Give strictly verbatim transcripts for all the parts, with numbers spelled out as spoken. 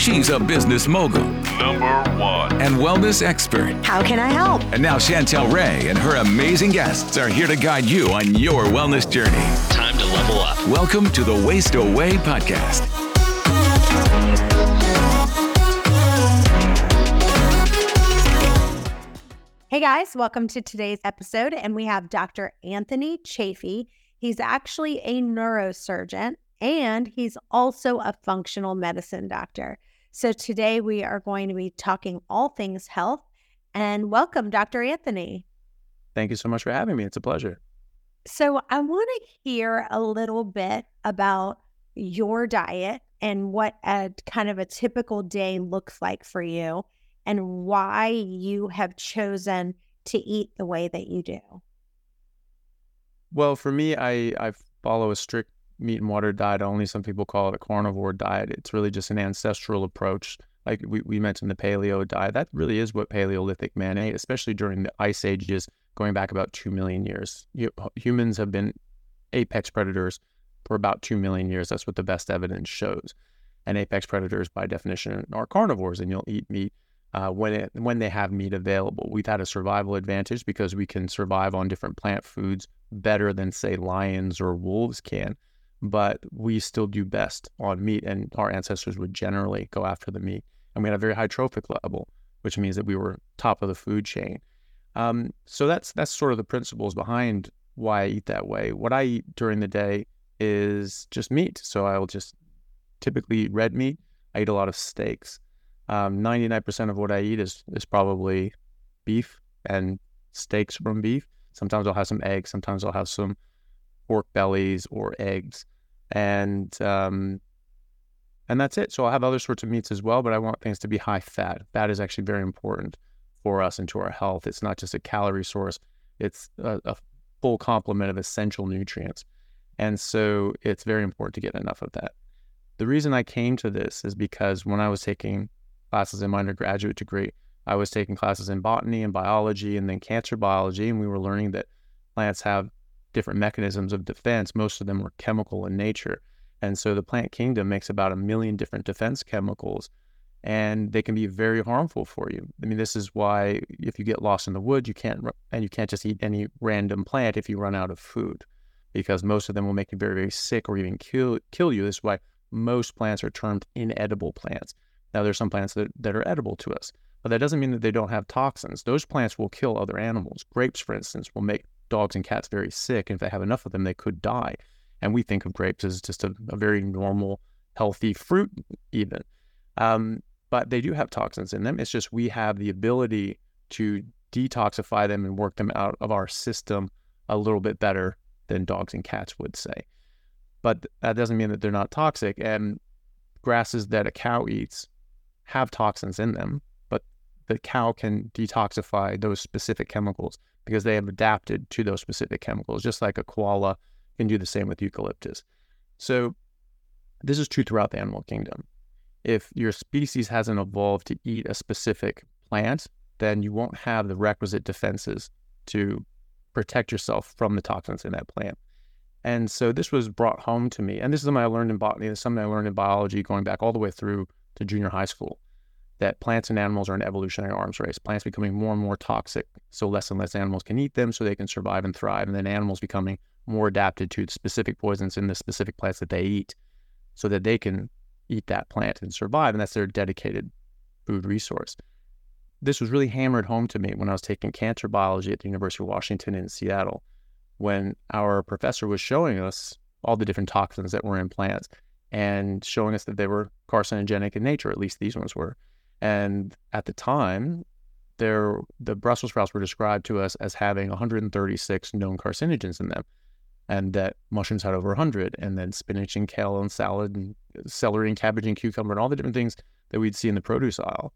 She's a business mogul. Number one. And wellness expert. How can I help? And now Chantel Ray and her amazing guests are here to guide you on your wellness journey. Time to level up. Welcome to the Waste Away podcast. Hey guys, welcome to today's episode, and we have Doctor Anthony Chaffee. He's actually a neurosurgeon, and he's also a functional medicine doctor. So today we are going to be talking all things health, and welcome, Doctor Anthony. Thank you so much for having me. It's a pleasure. So I want to hear a little bit about your diet and what a kind of a typical day looks like for you, and why you have chosen to eat the way that you do. Well, for me, I, I follow a strict meat and water diet only. Some people call it a carnivore diet. It's really just an ancestral approach. Like we, we mentioned the paleo diet. That really is what Paleolithic man ate, especially during the ice ages, going back about two million years. You, humans have been apex predators for about two million years. That's what the best evidence shows. And apex predators, by definition, are carnivores, and you'll eat meat Uh, when it, when they have meat available. We've had a survival advantage because we can survive on different plant foods better than, say, lions or wolves can, but we still do best on meat, and our ancestors would generally go after the meat. And we had a very high trophic level, which means that we were top of the food chain. Um, so that's that's sort of the principles behind why I eat that way. What I eat during the day is just meat. So I'll just typically eat red meat. I eat a lot of steaks. Um, ninety-nine percent of what I eat is, is probably beef and steaks from beef. Sometimes I'll have some eggs. Sometimes I'll have some pork bellies or eggs. And um, and that's it. So I'll have other sorts of meats as well, but I want things to be high fat. Fat is actually very important for us and to our health. It's not just a calorie source. It's a, a full complement of essential nutrients. And so it's very important to get enough of that. The reason I came to this is because when I was taking classes in my undergraduate degree, I was taking classes in botany and biology and then cancer biology, and we were learning that plants have different mechanisms of defense. Most of them were chemical in nature. And so the plant kingdom makes about a million different defense chemicals, and they can be very harmful for you. I mean, this is why if you get lost in the woods, you can't, and you can't just eat any random plant if you run out of food, because most of them will make you very, very sick or even kill, kill you. This is why most plants are termed inedible plants. Now, there's some plants that, that are edible to us, but that doesn't mean that they don't have toxins. Those plants will kill other animals. Grapes, for instance, will make dogs and cats very sick. And if they have enough of them, they could die. And we think of grapes as just a, a very normal, healthy fruit even. Um, but they do have toxins in them. It's just we have the ability to detoxify them and work them out of our system a little bit better than dogs and cats would say. But that doesn't mean that they're not toxic. And grasses that a cow eats have toxins in them, but the cow can detoxify those specific chemicals because they have adapted to those specific chemicals, just like a koala can do the same with eucalyptus. So this is true throughout the animal kingdom. If your species hasn't evolved to eat a specific plant, then you won't have the requisite defenses to protect yourself from the toxins in that plant. And so this was brought home to me, and this is something I learned in botany, this is something I learned in biology going back all the way through to junior high school, that plants and animals are an evolutionary arms race. Plants becoming more and more toxic, so less and less animals can eat them so they can survive and thrive, and then animals becoming more adapted to the specific poisons in the specific plants that they eat so that they can eat that plant and survive, and that's their dedicated food resource. This was really hammered home to me when I was taking cancer biology at the University of Washington in Seattle, when our professor was showing us all the different toxins that were in plants and showing us that they were carcinogenic in nature, at least these ones were. And at the time, there, the Brussels sprouts were described to us as having one hundred thirty-six known carcinogens in them, and that mushrooms had over one hundred, and then spinach and kale and salad and celery and cabbage and cucumber and all the different things that we'd see in the produce aisle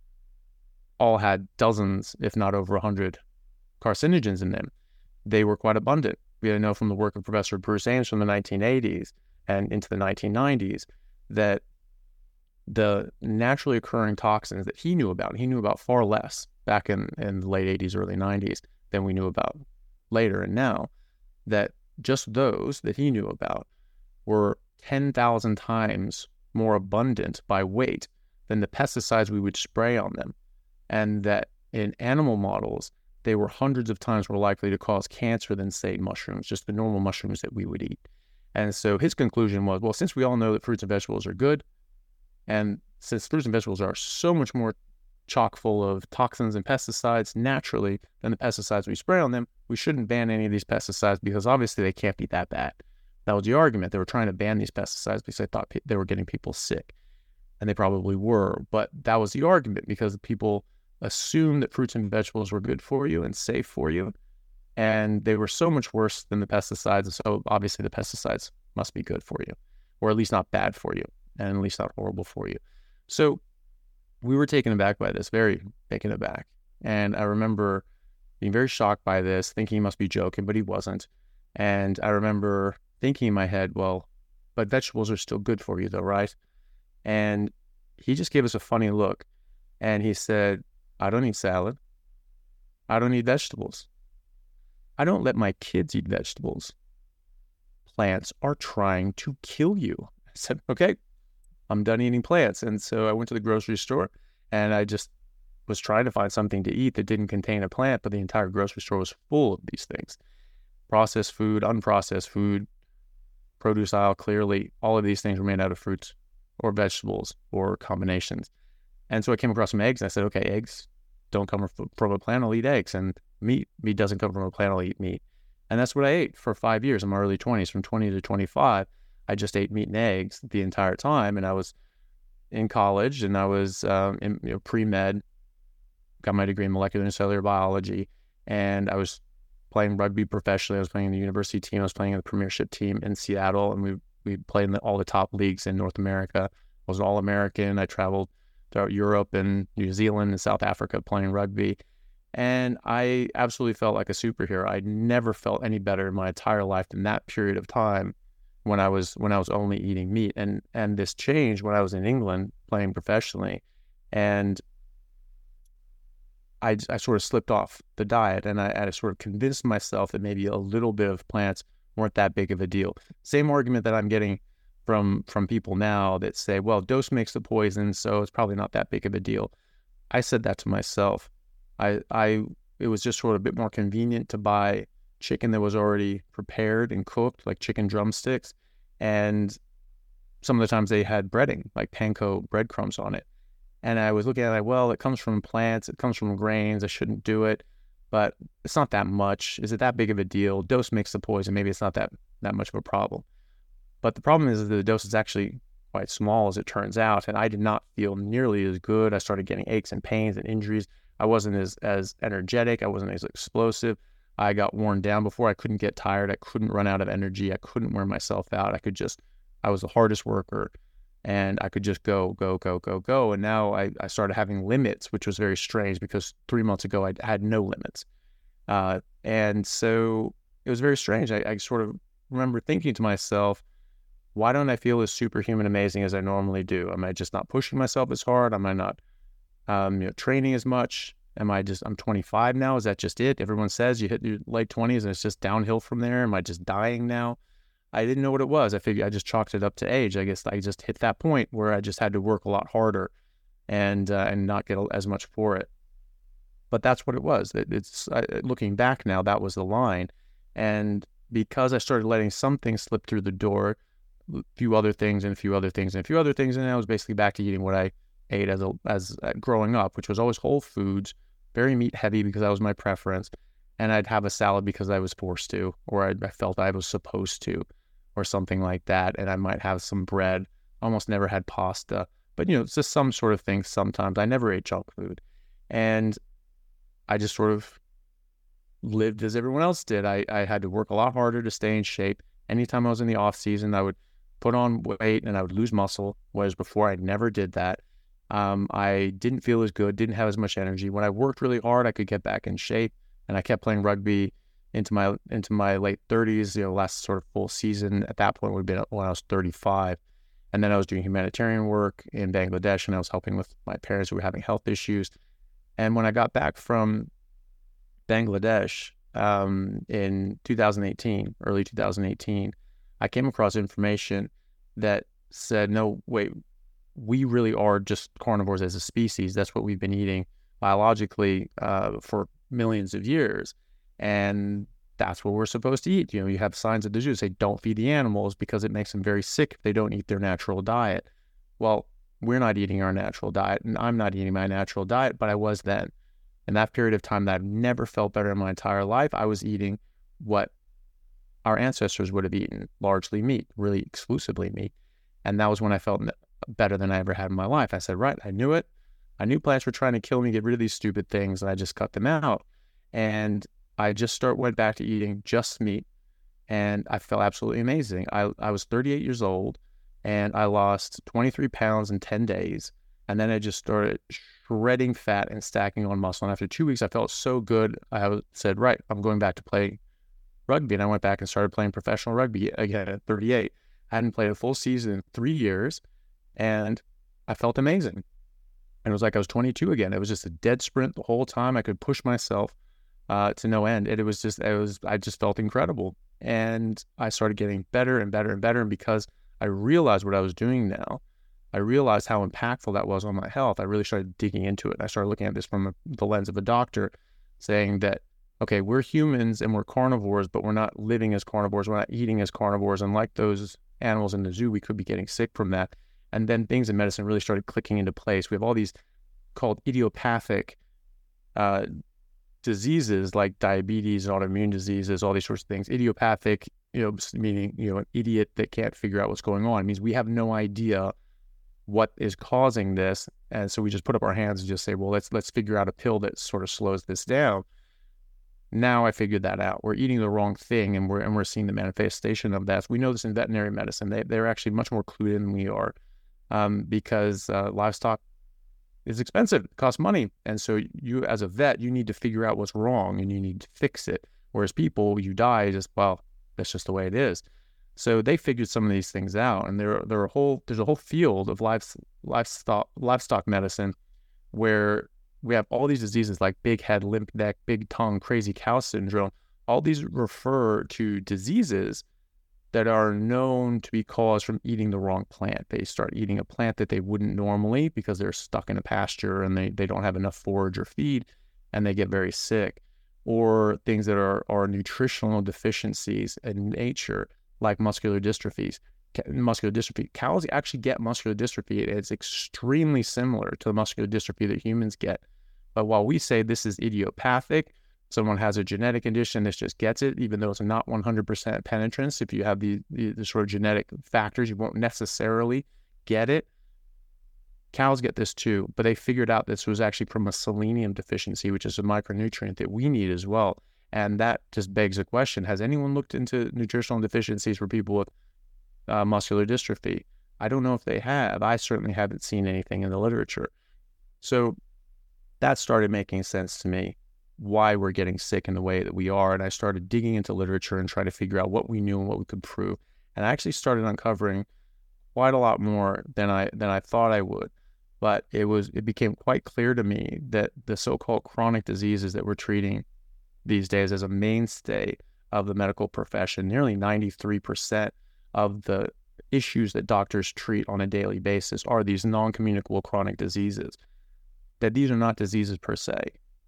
all had dozens, if not over one hundred carcinogens in them. They were quite abundant. We know from the work of Professor Bruce Ames from the nineteen eighties and into the nineteen nineties that the naturally occurring toxins that he knew about, he knew about far less back in, in the late eighties, early nineties than we knew about later and now, that just those that he knew about were ten thousand times more abundant by weight than the pesticides we would spray on them. And that in animal models, they were hundreds of times more likely to cause cancer than, say, mushrooms, just the normal mushrooms that we would eat. And so his conclusion was, well, since we all know that fruits and vegetables are good, and since fruits and vegetables are so much more chock full of toxins and pesticides naturally than the pesticides we spray on them, we shouldn't ban any of these pesticides because obviously they can't be that bad. That was the argument. They were trying to ban these pesticides because they thought pe- they were getting people sick. And they probably were. But that was the argument because people assumed that fruits and vegetables were good for you and safe for you. And they were so much worse than the pesticides. So obviously the pesticides must be good for you, or at least not bad for you, and at least not horrible for you. So we were taken aback by this, very taken aback. And I remember being very shocked by this, thinking he must be joking, but he wasn't. And I remember thinking in my head, well, but vegetables are still good for you though, right? And he just gave us a funny look. And he said, I don't eat salad. I don't eat vegetables. I don't let my kids eat vegetables. Plants are trying to kill you. I said, okay, I'm done eating plants. And so I went to the grocery store and I just was trying to find something to eat that didn't contain a plant, but the entire grocery store was full of these things. Processed food, unprocessed food, produce aisle, clearly, all of these things were made out of fruits or vegetables or combinations. And so I came across some eggs and I said, okay, eggs don't come from a plant, I'll eat eggs. And meat, meat doesn't come from a plant, I'll eat meat. And that's what I ate for five years in my early twenties, from twenty to twenty-five. I just ate meat and eggs the entire time. And I was in college and I was um, in you know, pre-med, got my degree in molecular and cellular biology. And I was playing rugby professionally. I was playing in the university team. I was playing in the premiership team in Seattle. And we we played in the, all the top leagues in North America. I was an All-American. I traveled throughout Europe and New Zealand and South Africa playing rugby. And I absolutely felt like a superhero. I never felt any better in my entire life than that period of time when I was when I was only eating meat. And and this changed when I was in England playing professionally. And I, I sort of slipped off the diet and I, I sort of convinced myself that maybe a little bit of plants weren't that big of a deal. Same argument that I'm getting from from people now that say, well, dose makes the poison, so it's probably not that big of a deal. I said that to myself. I I it was just sort of a bit more convenient to buy chicken that was already prepared and cooked, like chicken drumsticks. And some of the times they had breading, like panko breadcrumbs on it. And I was looking at it like, well, it comes from plants, it comes from grains, I shouldn't do it, but it's not that much. Is it that big of a deal? Dose makes the poison. Maybe it's not that, that much of a problem. But the problem is that the dose is actually quite small, as it turns out, and I did not feel nearly as good. I started getting aches and pains and injuries. I wasn't as, as energetic. I wasn't as explosive. I got worn down before. I couldn't get tired. I couldn't run out of energy. I couldn't wear myself out. I could just, I was the hardest worker. And I could just go, go, go, go, go. And now I, I started having limits, which was very strange because three months ago I had no limits. Uh, and so it was very strange. I, I sort of remember thinking to myself, why don't I feel as superhuman amazing as I normally do? Am I just not pushing myself as hard? Am I not um, you know, training as much? Am I just, I'm twenty-five now. Is that just it? Everyone says you hit your late twenties and it's just downhill from there. Am I just dying now? I didn't know what it was. I figured I just chalked it up to age. I guess I just hit that point where I just had to work a lot harder and uh, and not get as much for it. But that's what it was. It, it's uh, looking back now, that was the line. And because I started letting some things slip through the door, a few other things and a few other things and a few other things, and I was basically back to eating what I ate as a, as uh, growing up, which was always whole foods, very meat heavy because that was my preference. And I'd have a salad because I was forced to, or I, I felt I was supposed to, or something like that. And I might have some bread. Almost never had pasta, but you know, it's just some sort of thing. Sometimes I never ate junk food, and I just sort of lived as everyone else did. I, I had to work a lot harder to stay in shape. Anytime I was in the off season, I would put on weight and I would lose muscle, whereas before I never did that. Um, I didn't feel as good, didn't have as much energy. When I worked really hard, I could get back in shape, and I kept playing rugby into my into my late thirties. You know, last sort of full season at that point would have been when I was thirty-five. And then I was doing humanitarian work in Bangladesh, and I was helping with my parents who were having health issues. And when I got back from Bangladesh um, in two thousand eighteen, early two thousand eighteen, I came across information that said, no, wait, we really are just carnivores as a species. That's what we've been eating biologically uh, for millions of years. And that's what we're supposed to eat. You know, you have signs of the zoo say don't feed the animals because it makes them very sick if they don't eat their natural diet. Well, we're not eating our natural diet, and I'm not eating my natural diet, but I was then. In that period of time that I've never felt better in my entire life, I was eating what our ancestors would have eaten, largely meat, really exclusively meat. And that was when I felt better than I ever had in my life. I said, right, I knew it. I knew plants were trying to kill me, get rid of these stupid things, and I just cut them out. And I just start went back to eating just meat, and I felt absolutely amazing. I, I was thirty-eight years old, and I lost twenty-three pounds in ten days. And then I just started shredding fat and stacking on muscle. And after two weeks, I felt so good. I said, right, I'm going back to play rugby. And I went back and started playing professional rugby again at thirty-eight. I hadn't played a full season in three years, and I felt amazing. And it was like I was twenty-two again. It was just a dead sprint the whole time. I could push myself uh, to no end. And it was just, it was, I just felt incredible. And I started getting better and better and better. And because I realized what I was doing now, I realized how impactful that was on my health. I really started digging into it. I started looking at this from a, the lens of a doctor, saying that, okay, we're humans and we're carnivores, but we're not living as carnivores. We're not eating as carnivores. And like those animals in the zoo, we could be getting sick from that. And then things in medicine really started clicking into place. We have all these called idiopathic uh, diseases like diabetes, autoimmune diseases, all these sorts of things. Idiopathic, you know, meaning, you know, an idiot that can't figure out what's going on. It means we have no idea what is causing this. And so we just put up our hands and just say, well, let's let's figure out a pill that sort of slows this down. Now I figured that out. We're eating the wrong thing, and we're and we're seeing the manifestation of that. So we know this in veterinary medicine. They they're actually much more clued in than we are, um, because uh, livestock is expensive, it costs money, and so you as a vet, you need to figure out what's wrong and you need to fix it. Whereas people, you die just well, that's just the way it is. So they figured some of these things out, and there there are a whole there's a whole field of live, livestock livestock medicine where we have all these diseases like big head, limp neck, big tongue, crazy cow syndrome. All these refer to diseases that are known to be caused from eating the wrong plant. They start eating a plant that they wouldn't normally because they're stuck in a pasture and they, they don't have enough forage or feed, and they get very sick. Or things that are, are nutritional deficiencies in nature, like muscular dystrophies. Muscular dystrophy. Cows actually get muscular dystrophy. It's extremely similar to the muscular dystrophy that humans get. But while we say this is idiopathic, someone has a genetic condition that just gets it, even though it's not one hundred percent penetrance. If you have the, the, the sort of genetic factors, you won't necessarily get it. Cows get this too, but they figured out this was actually from a selenium deficiency, which is a micronutrient that we need as well. And that just begs the question, has anyone looked into nutritional deficiencies for people with Uh, muscular dystrophy? I don't know if they have. I certainly haven't seen anything in the literature. So that started making sense to me, why we're getting sick in the way that we are. And I started digging into literature and trying to figure out what we knew and what we could prove. And I actually started uncovering quite a lot more than I than I thought I would. But it was it became quite clear to me that the so-called chronic diseases that we're treating these days as a mainstay of the medical profession, nearly ninety-three percent of the issues that doctors treat on a daily basis are these non-communicable chronic diseases. That these are not diseases per se.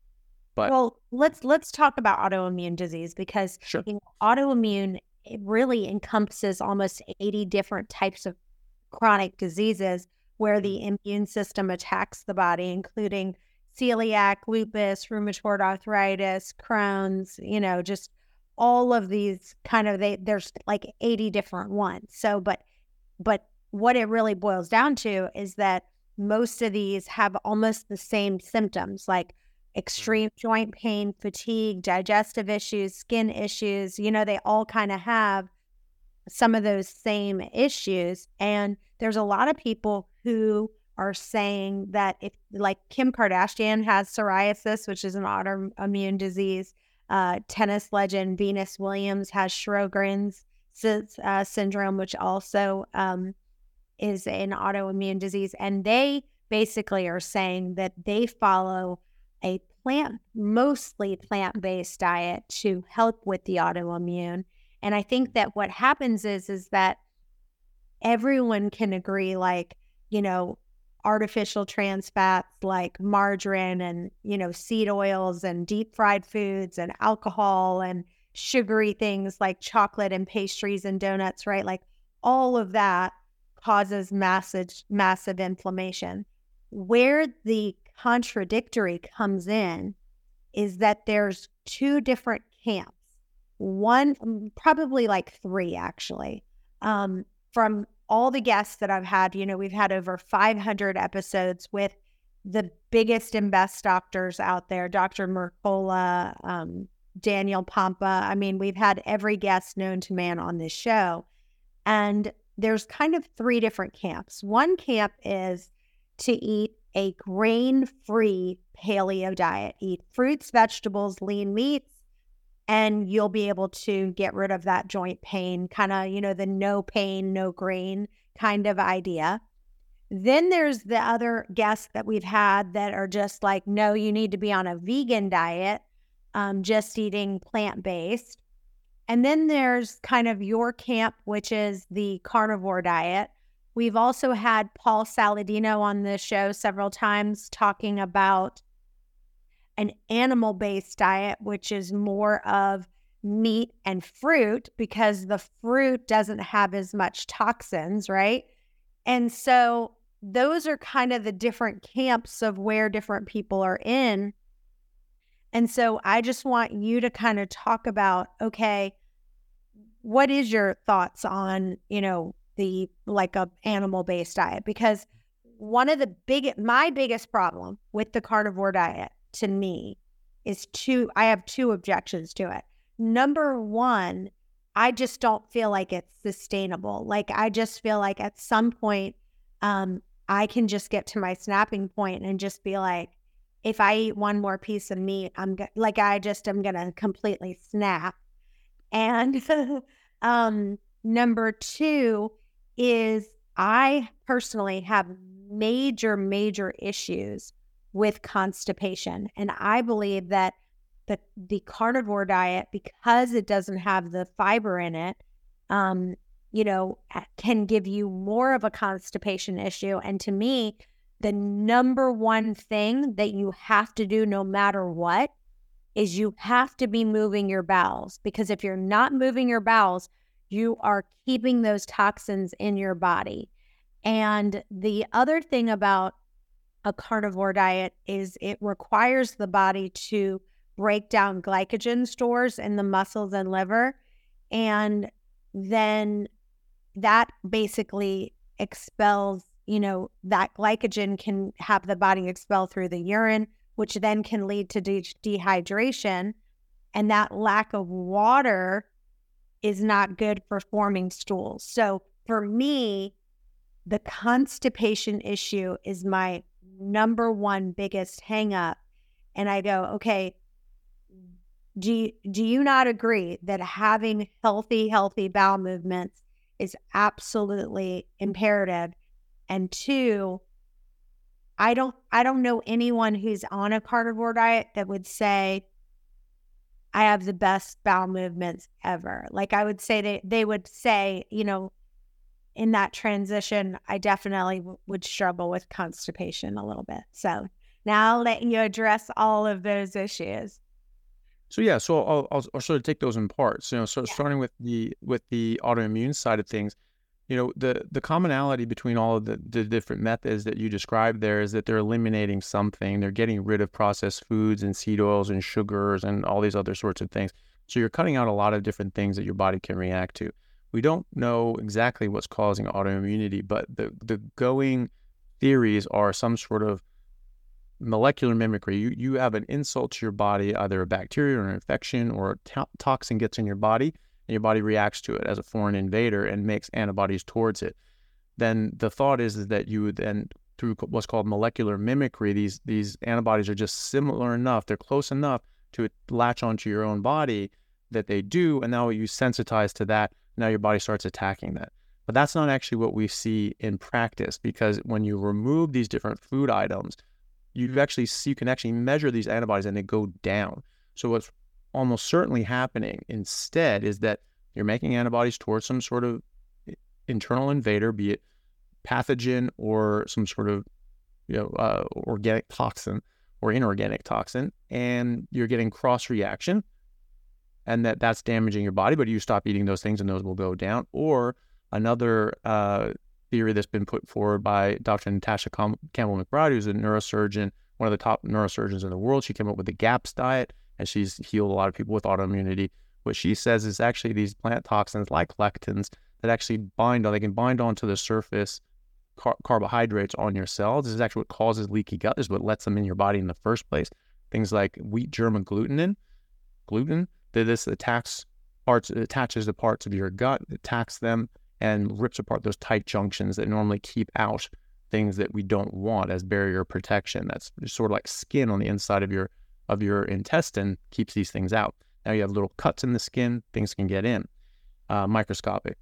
But well, let's let's talk about autoimmune disease, because sure. you know, autoimmune, it really encompasses almost eighty different types of chronic diseases where the immune system attacks the body, including celiac, lupus, rheumatoid arthritis, Crohn's, you know, just all of these kind of, they there's like eighty different ones. So, but, but what it really boils down to is that most of these have almost the same symptoms, like extreme joint pain, fatigue, digestive issues, skin issues. You know, they all kind of have some of those same issues. And there's a lot of people who are saying that if, like Kim Kardashian has psoriasis, which is an autoimmune disease. Uh, tennis legend Venus Williams has Sjogren's uh, syndrome, which also um, is an autoimmune disease. And they basically are saying that they follow a plant, mostly plant-based diet to help with the autoimmune. And I think that what happens is, is that everyone can agree, like, you know, artificial trans fats like margarine and, you know, seed oils and deep fried foods and alcohol and sugary things like chocolate and pastries and donuts, right? Like all of that causes massive, massive inflammation. Where the contradictory comes in is that there's two different camps. One, probably like three actually, um, from all the guests that I've had. You know, we've had over five hundred episodes with the biggest and best doctors out there, Doctor Mercola, um, Daniel Pompa. I mean, we've had every guest known to man on this show. And there's kind of three different camps. One camp is to eat a grain-free paleo diet, eat fruits, vegetables, lean meats, and you'll be able to get rid of that joint pain, kind of, you know, the no pain, no grain kind of idea. Then there's the other guests that we've had that are just like, no, you need to be on a vegan diet, um, just eating plant-based. And then there's kind of your camp, which is the carnivore diet. We've also had Paul Saladino on the show several times talking about an animal-based diet, which is more of meat and fruit because the fruit doesn't have as much toxins, right? And so those are kind of the different camps of where different people are in. And so I just want you to kind of talk about, okay, what is your thoughts on, you know, the like a animal-based diet? Because one of the big, my biggest problem with the carnivore diet to me is two, I have two objections to it. Number one, I just don't feel like it's sustainable. Like I just feel like at some point, um, I can just get to my snapping point and just be like, if I eat one more piece of meat, I'm go- like, I just am going to completely snap. And um, number two is I personally have major, major issues with constipation. And I believe that the, the carnivore diet, because it doesn't have the fiber in it, um, you know, can give you more of a constipation issue. And to me, the number one thing that you have to do no matter what is you have to be moving your bowels. Because if you're not moving your bowels, you are keeping those toxins in your body. And the other thing about a carnivore diet is it requires the body to break down glycogen stores in the muscles and liver. And then that basically expels, you know, that glycogen can have the body expel through the urine, which then can lead to de- dehydration. And that lack of water is not good for forming stools. So for me, the constipation issue is my number one biggest hang up. And I go, okay, do you, do you not agree that having healthy, healthy bowel movements is absolutely imperative? And two, I don't, I don't know anyone who's on a carnivore diet that would say, I have the best bowel movements ever. Like I would say they, they would say, you know, in that transition, I definitely w- would struggle with constipation a little bit. So now I'll let you address all of those issues. So yeah, so I'll, I'll, I'll sort of take those in parts. You know, so Yeah. starting with the with the autoimmune side of things, you know, the the commonality between all of the, the different methods that you described there is that they're eliminating something. They're getting rid of processed foods and seed oils and sugars and all these other sorts of things. So you're cutting out a lot of different things that your body can react to. We don't know exactly what's causing autoimmunity, but the the going theories are some sort of molecular mimicry. You you have an insult to your body, either a bacteria or an infection or a to- toxin gets in your body, and your body reacts to it as a foreign invader and makes antibodies towards it. Then the thought is, is that you would then, through what's called molecular mimicry, these these antibodies are just similar enough, they're close enough to latch onto your own body that they do, and now you sensitize to that, now your body starts attacking that. But that's not actually what we see in practice, because when you remove these different food items, you actually see, you can actually measure these antibodies and they go down. So what's almost certainly happening instead is that you're making antibodies towards some sort of internal invader, be it pathogen or some sort of, you know, uh, organic toxin or inorganic toxin, and you're getting cross reaction, and that that's damaging your body, but you stop eating those things and those will go down. Or another uh, theory that's been put forward by Doctor Natasha Com- Campbell-McBride, who's a neurosurgeon, one of the top neurosurgeons in the world. She came up with the GAPS diet, and she's healed a lot of people with autoimmunity. What she says is actually these plant toxins like lectins that actually bind on, they can bind onto the surface car- carbohydrates on your cells. This is actually what causes leaky gut. This is what lets them in your body in the first place. Things like wheat germ agglutinin, gluten, that this attacks parts, it attaches to parts of your gut, attacks them, and rips apart those tight junctions that normally keep out things that we don't want as barrier protection. That's sort of like skin on the inside of your of your intestine, keeps these things out. Now you have little cuts in the skin, things can get in, uh, microscopic.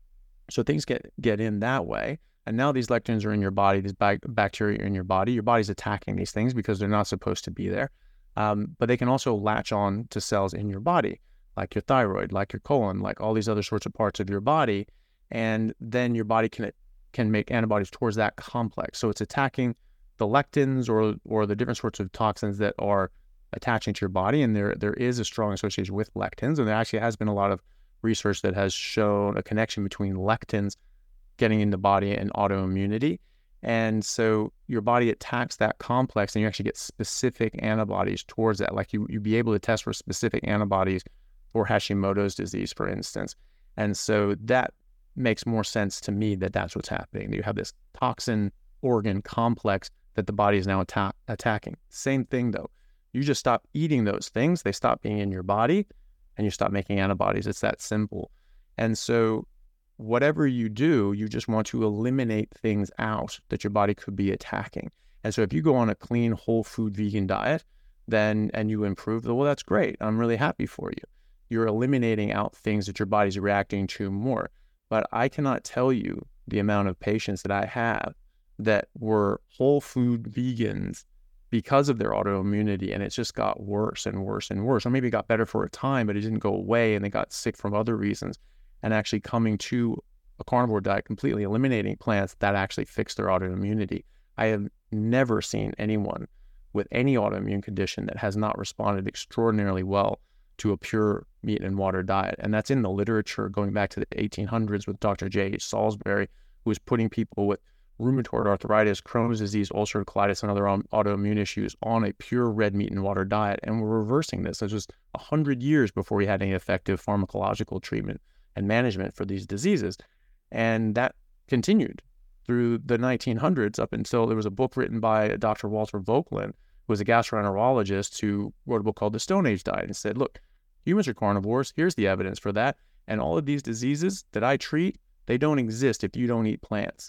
So things get, get in that way. And now these lectins are in your body, these ba- bacteria are in your body. Your body's attacking these things because they're not supposed to be there. Um, but they can also latch on to cells in your body, like your thyroid, like your colon, like all these other sorts of parts of your body. And then your body can can make antibodies towards that complex. So it's attacking the lectins or or the different sorts of toxins that are attaching to your body. And there there is a strong association with lectins. And there actually has been a lot of research that has shown a connection between lectins getting in the body and autoimmunity. And so your body attacks that complex and you actually get specific antibodies towards that. Like you, you'd be able to test for specific antibodies for Hashimoto's disease, for instance. And so that makes more sense to me that that's what's happening. You have this toxin organ complex that the body is now atta- attacking. Same thing though. You just stop eating those things. They stop being in your body and you stop making antibodies. It's that simple. And so whatever you do, you just want to eliminate things out that your body could be attacking. And so if you go on a clean, whole food, vegan diet, then, and you improve, well, that's great. I'm really happy for you. You're eliminating out things that your body's reacting to more. But I cannot tell you the amount of patients that I have that were whole food vegans because of their autoimmunity, and it just got worse and worse and worse. Or maybe it got better for a time, but it didn't go away, and they got sick from other reasons. And actually coming to a carnivore diet, completely eliminating plants, that actually fixed their autoimmunity. I have never seen anyone with any autoimmune condition that has not responded extraordinarily well to a pure meat and water diet. And that's in the literature going back to the eighteen hundreds with Doctor J H Salisbury, who was putting people with rheumatoid arthritis, Crohn's disease, ulcerative colitis, and other autoimmune issues on a pure red meat and water diet. And we're reversing this. It was one hundred years before we had any effective pharmacological treatment and management for these diseases. And that continued through the nineteen hundreds up until there was a book written by Doctor Walter Vogelin, who was a gastroenterologist, who wrote a book called The Stone Age Diet and said, look, humans are carnivores. Here's the evidence for that. And all of these diseases that I treat, they don't exist if you don't eat plants.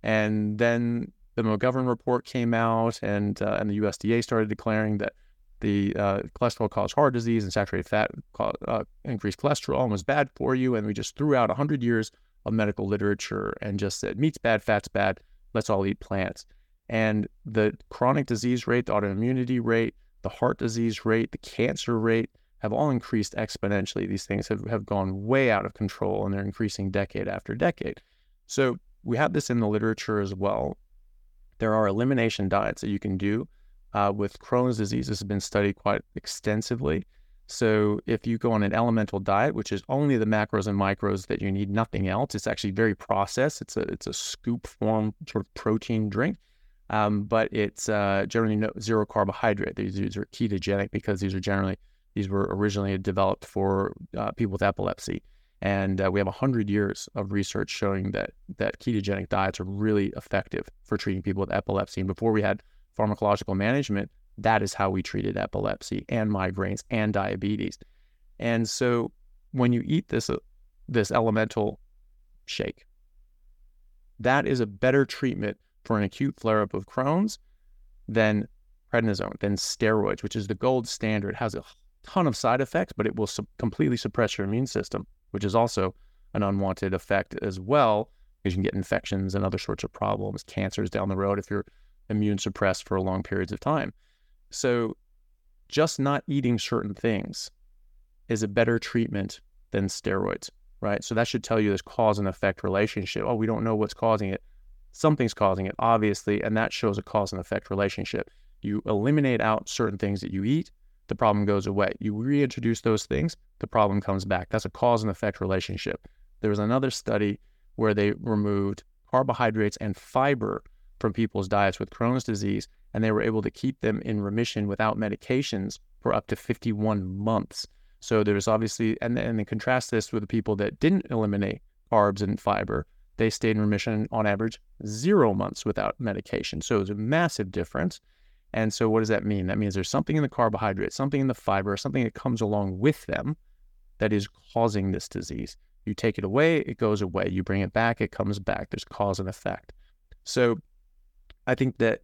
And then the McGovern report came out, and uh, and the U S D A started declaring that the uh, cholesterol caused heart disease and saturated fat caused, uh, increased cholesterol and was bad for you. And we just threw out one hundred years of medical literature and just said, meat's bad, fat's bad, let's all eat plants. And the chronic disease rate, the autoimmunity rate, the heart disease rate, the cancer rate have all increased exponentially. These things have, have gone way out of control, and they're increasing decade after decade. So we have this in the literature as well. There are elimination diets that you can do. Uh, with Crohn's disease, this has been studied quite extensively. So if you go on an elemental diet, which is only the macros and micros that you need, nothing else, it's actually very processed. It's a it's a scoop form sort of protein drink, um, but it's uh, generally no, zero carbohydrate. These, these are ketogenic because these are generally these were originally developed for uh, people with epilepsy. And uh, we have one hundred years of research showing that that ketogenic diets are really effective for treating people with epilepsy. And before we had pharmacological management, that is how we treated epilepsy and migraines and diabetes. And so when you eat this, uh, this elemental shake, that is a better treatment for an acute flare-up of Crohn's than prednisone, than steroids, which is the gold standard. It has a ton of side effects, but it will su- completely suppress your immune system, which is also an unwanted effect as well, because you can get infections and other sorts of problems, cancers down the road if you're immune suppressed for long periods of time. So just not eating certain things is a better treatment than steroids, right? So that should tell you this cause and effect relationship. Oh, we don't know what's causing it. something's causing it, obviously, and that shows a cause and effect relationship. You eliminate out certain things that you eat, the problem goes away. You reintroduce those things, the problem comes back. That's a cause and effect relationship. There was another study where they removed carbohydrates and fiber from people's diets with Crohn's disease, and they were able to keep them in remission without medications for up to fifty-one months. So there's obviously, and then and contrast this with the people that didn't eliminate carbs and fiber. They stayed in remission on average zero months without medication. So it's a massive difference. And so what does that mean? That means there's something in the carbohydrate, something in the fiber, something that comes along with them that is causing this disease. You take it away, it goes away. You bring it back, it comes back. There's cause and effect. So I think that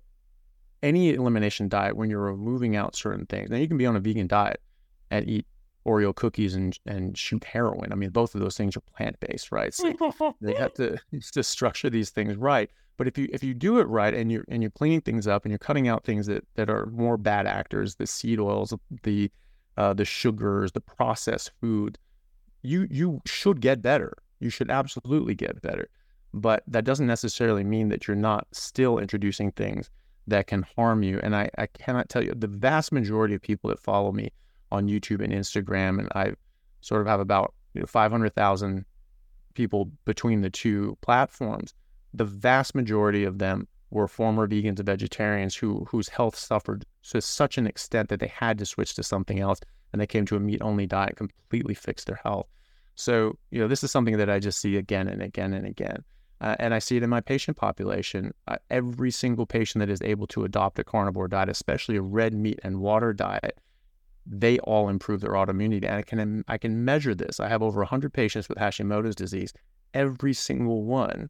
any elimination diet, when you're removing out certain things, now you can be on a vegan diet and eat Oreo cookies and and shoot heroin. I mean, both of those things are plant-based, right? So they have to, to structure these things right. But if you if you do it right and you're and you're cleaning things up and you're cutting out things that, that are more bad actors, the seed oils, the uh, the sugars, the processed food, you you should get better. You should absolutely get better. But that doesn't necessarily mean that you're not still introducing things that can harm you. And I, I cannot tell you, the vast majority of people that follow me on YouTube and Instagram, and I sort of have about you know, five hundred thousand people between the two platforms, the vast majority of them were former vegans and vegetarians who whose health suffered to such an extent that they had to switch to something else, and they came to a meat-only diet, completely fixed their health. So, you know, this is something that I just see again and again and again. Uh, and I see it in my patient population. Uh, every single patient that is able to adopt a carnivore diet, especially a red meat and water diet, they all improve their autoimmunity. And I can I can measure this. I have over one hundred patients with Hashimoto's disease. Every single one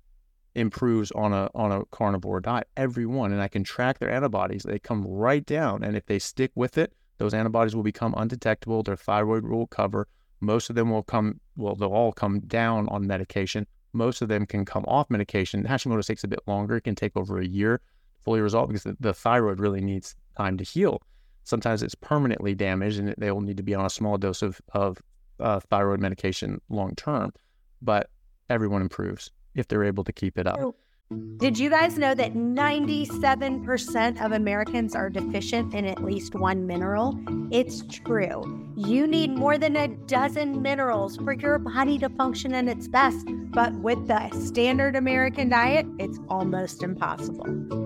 improves on a on a carnivore diet. Every one. And I can track their antibodies. They come right down. And if they stick with it, those antibodies will become undetectable. Their thyroid will recover. Most of them will come, well, they'll all come down on medication. Most of them can come off medication. Hashimoto's takes a bit longer. It can take over a year to fully resolve because the, the thyroid really needs time to heal. Sometimes it's permanently damaged and they will need to be on a small dose of, of uh, thyroid medication long term. But everyone improves if they're able to keep it up. Did you guys know that ninety-seven percent of Americans are deficient in at least one mineral? It's true. You need more than a dozen minerals for your body to function at its best. But with the standard American diet, it's almost impossible.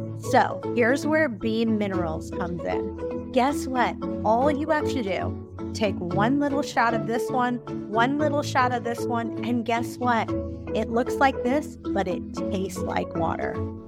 So here's where Beam Minerals comes in. Guess what? All you have to do, take one little shot of this one, one little shot of this one, and guess what? It looks like this, but it tastes like water.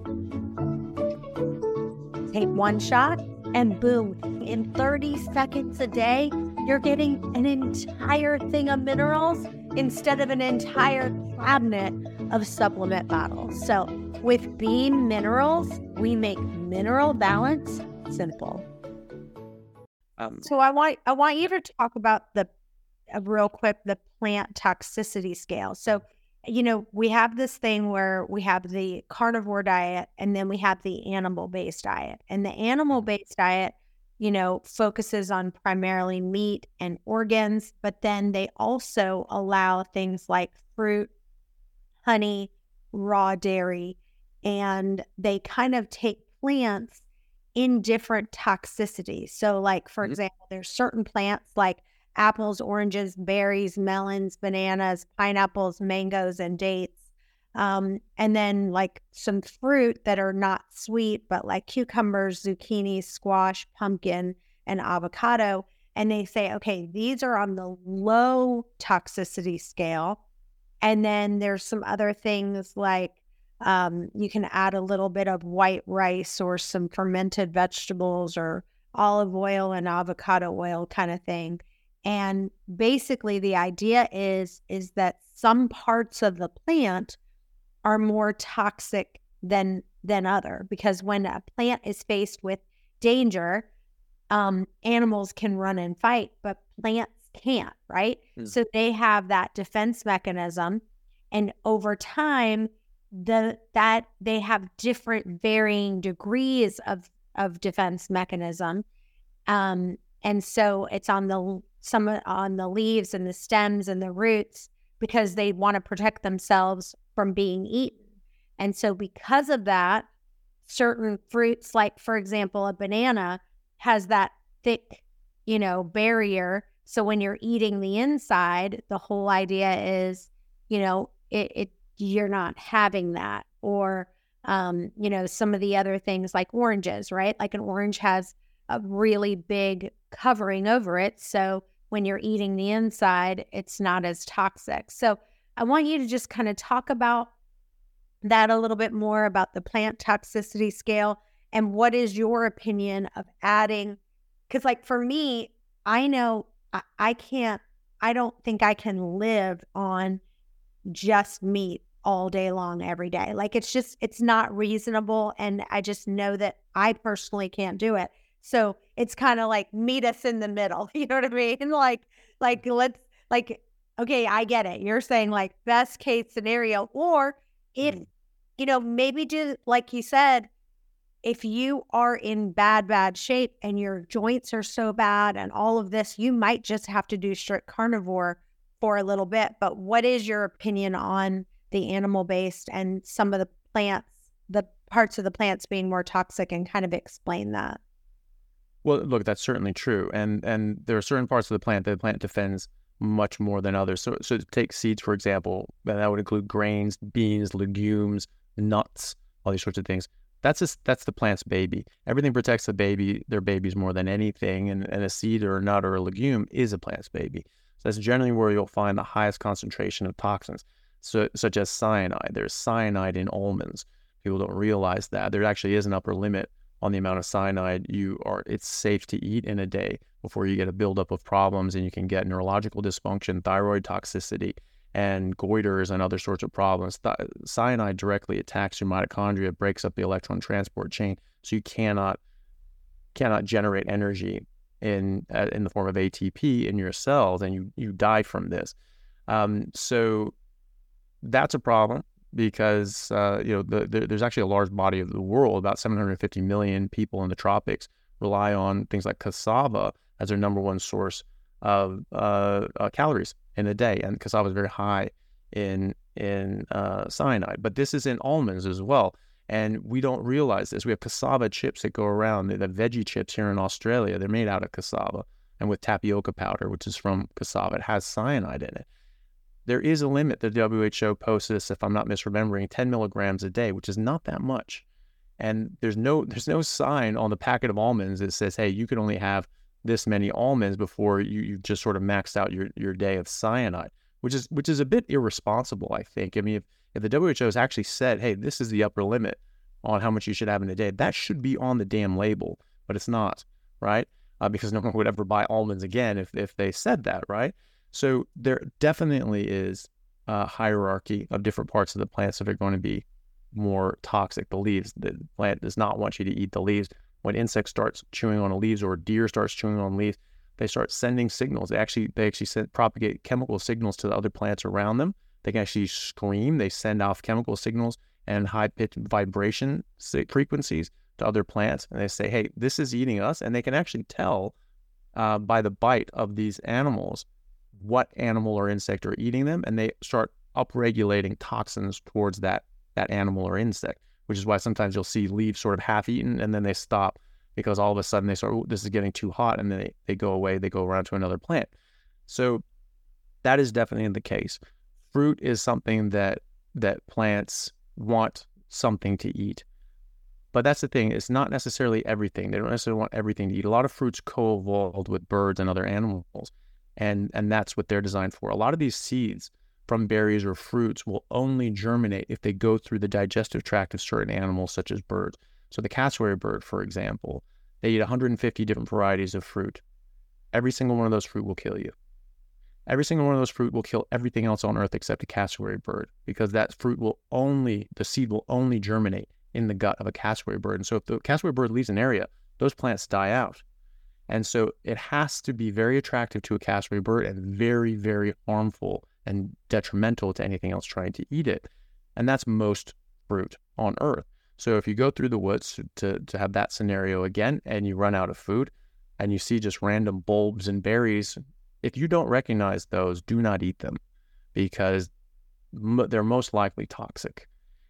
Take one shot and boom, in thirty seconds a day, you're getting an entire thing of minerals instead of an entire cabinet of supplement bottles. So with Beam Minerals, we make mineral balance simple. Um, so I want I want you to talk about the uh, real quick the plant toxicity scale. So, you know, we have this thing where we have the carnivore diet and then we have the animal-based diet. And the animal-based diet, you know, focuses on primarily meat and organs, but then they also allow things like fruit, honey, raw dairy, and they kind of take plants in different toxicities. So like, for mm-hmm. example, there's certain plants like apples, oranges, berries, melons, bananas, pineapples, mangoes, and dates. Um, and then like some fruit that are not sweet, but like cucumbers, zucchini, squash, pumpkin, and avocado. And they say, okay, these are on the low toxicity scale. And then there's some other things like um, you can add a little bit of white rice or some fermented vegetables or olive oil and avocado oil kind of thing. And basically the idea is, is that some parts of the plant are more toxic than, than other, because when a plant is faced with danger, um, animals can run and fight, but plants can't, right? Mm. So they have that defense mechanism. And over time, the that they have different varying degrees of, of defense mechanism. Um, and so it's on the some on the leaves and the stems and the roots because they want to protect themselves from being eaten. And so because of that, certain fruits, like for example, a banana has that thick, you know, barrier. So when you're eating the inside, the whole idea is, you know, it, it you're not having that. Or, um, you know, some of the other things like oranges, right? Like an orange has a really big covering over it. So when you're eating the inside, it's not as toxic. So I want you to just kind of talk about that a little bit more, about the plant toxicity scale, and what is your opinion of adding, because like for me, I know I, I can't, I don't think I can live on just meat all day long every day. Like it's just, it's not reasonable. And I just know that I personally can't do it. So it's kind of like meet us in the middle. You know what I mean? Like, like let's like, okay, I get it. You're saying like best case scenario, or if, you know, maybe just like you said, if you are in bad, bad shape and your joints are so bad and all of this, you might just have to do strict carnivore for a little bit. But what is your opinion on the animal based and some of the plants, the parts of the plants being more toxic, and kind of explain that? Well, look, that's certainly true. And and there are certain parts of the plant that the plant defends much more than others. So, so take seeds, for example, that would include grains, beans, legumes, nuts, all these sorts of things. That's just, that's the plant's baby. Everything protects the baby, their babies more than anything. And, and a seed or a nut or a legume is a plant's baby. So that's generally where you'll find the highest concentration of toxins, so, such as cyanide. There's cyanide in almonds. People don't realize that. There actually is an upper limit on the amount of cyanide you are, it's safe to eat in a day before you get a buildup of problems, and you can get neurological dysfunction, thyroid toxicity, and goiters and other sorts of problems. Th- cyanide directly attacks your mitochondria, breaks up the electron transport chain, so you cannot cannot generate energy in uh, in the form of A T P in your cells, and you you die from this. Um, so that's a problem, because uh, you know the, the, there's actually a large body of the world, about seven hundred fifty million people in the tropics, rely on things like cassava as their number one source of uh, uh, calories in a day, and cassava is very high in in uh, cyanide. But this is in almonds as well, and we don't realize this. We have cassava chips that go around. The, the veggie chips here in Australia, they're made out of cassava and with tapioca powder, which is from cassava. It has cyanide in it. There is a limit. The W H O posts this, if I'm not misremembering, ten milligrams a day, which is not that much. And there's no there's no sign on the packet of almonds that says, hey, you can only have this many almonds before you, you've just sort of maxed out your, your day of cyanide, which is which is a bit irresponsible, I think. I mean, if, if the W H O has actually said, hey, this is the upper limit on how much you should have in a day, that should be on the damn label, but it's not, right? Uh, because no one would ever buy almonds again if, if they said that, right? So there definitely is a hierarchy of different parts of the plants that are going to be more toxic. The leaves, the plant does not want you to eat the leaves. When insects starts chewing on the leaves, or deer starts chewing on leaves, they start sending signals. They actually they actually send, propagate chemical signals to the other plants around them. They can actually scream. They send off chemical signals and high-pitched vibration frequencies to other plants, and they say, hey, this is eating us. And they can actually tell uh, by the bite of these animals what animal or insect are eating them, and they start upregulating toxins towards that that animal or insect, which is why sometimes you'll see leaves sort of half-eaten, and then they stop because all of a sudden they start, oh, this is getting too hot, and then they, they go away, they go around to another plant. So that is definitely the case. Fruit is something that that plants want something to eat. But that's the thing, it's not necessarily everything. They don't necessarily want everything to eat. A lot of fruits co-evolved with birds and other animals, and and that's what they're designed for. A lot of these seeds from berries or fruits will only germinate if they go through the digestive tract of certain animals, such as birds. So the cassowary bird, for example, they eat one hundred fifty different varieties of fruit. Every single one of those fruit will kill you. Every single one of those fruit will kill everything else on earth except a cassowary bird, because that fruit will only, the seed will only germinate in the gut of a cassowary bird. And so if the cassowary bird leaves an area, those plants die out. And so it has to be very attractive to a cassowary bird and very, very harmful and detrimental to anything else trying to eat it. And that's most fruit on earth. So if you go through the woods to, to have that scenario again, and you run out of food and you see just random bulbs and berries, if you don't recognize those, do not eat them, because m- they're most likely toxic.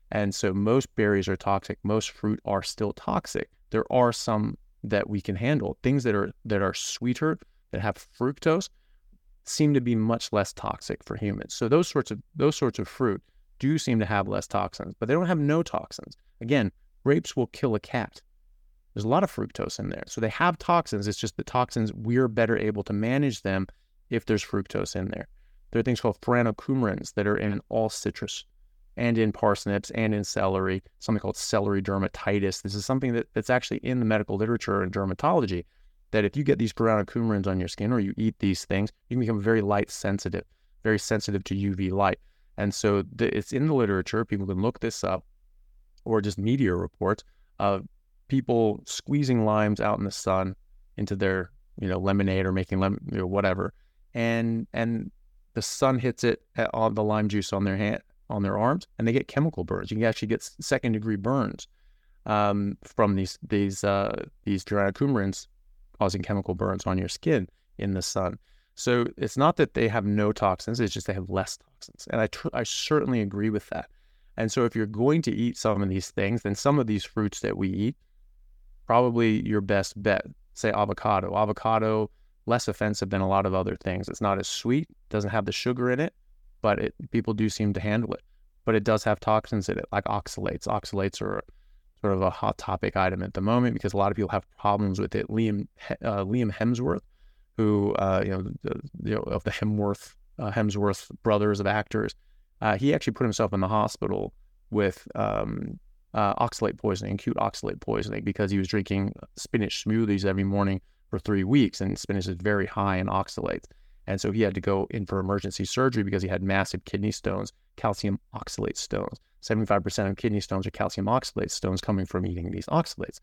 And so most berries are toxic. Most fruit are still toxic. There are some that we can handle. Things that are that are sweeter, that have fructose, seem to be much less toxic for humans. So those sorts of those sorts of fruit do seem to have less toxins, but they don't have no toxins. Again, grapes will kill a cat. There's a lot of fructose in there. So they have toxins. It's just the toxins, we're better able to manage them if there's fructose in there. There are things called phyranocoumarins that are in all citrus and in parsnips and in celery, something called celery dermatitis. This is something that, that's actually in the medical literature in dermatology, that if you get these phyranocoumarins on your skin or you eat these things, you can become very light sensitive, very sensitive to U V light. And so the, it's in the literature. People can look this up, or just media reports of people squeezing limes out in the sun into their, you know, lemonade or making lemon, you know, whatever. And, and the sun hits it on the lime juice on their hand, on their arms, and they get chemical burns. You can actually get second degree burns um, from these these uh, these phyranocoumarins causing chemical burns on your skin in the sun. So it's not that they have no toxins; it's just they have less toxins. And I tr- I certainly agree with that. And so if you're going to eat some of these things, then some of these fruits that we eat, probably your best bet. Say avocado. Avocado, less offensive than a lot of other things. It's not as sweet, doesn't have the sugar in it, but it, people do seem to handle it. But it does have toxins in it, like oxalates. Oxalates are sort of a hot topic item at the moment because a lot of people have problems with it. Liam uh, Liam Hemsworth, who uh, you know, the, you know, of the Hemsworth uh, Hemsworth brothers of actors, uh, he actually put himself in the hospital with um, uh, oxalate poisoning, acute oxalate poisoning, because he was drinking spinach smoothies every morning for three weeks, and spinach is very high in oxalates. And so he had to go in for emergency surgery because he had massive kidney stones, calcium oxalate stones. seventy-five percent of kidney stones are calcium oxalate stones coming from eating these oxalates.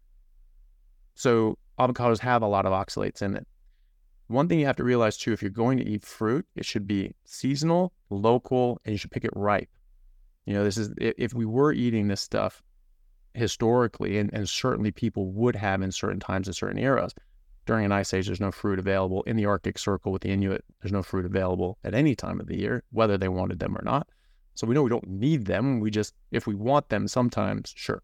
So avocados have a lot of oxalates in it. One thing you have to realize too, if you're going to eat fruit, it should be seasonal, local, and you should pick it ripe. You know, this is, if we were eating this stuff historically, and, and certainly people would have in certain times and certain eras, during an ice age, there's no fruit available. In the Arctic Circle with the Inuit, there's no fruit available at any time of the year, whether they wanted them or not. So we know we don't need them. We just, if we want them sometimes, sure.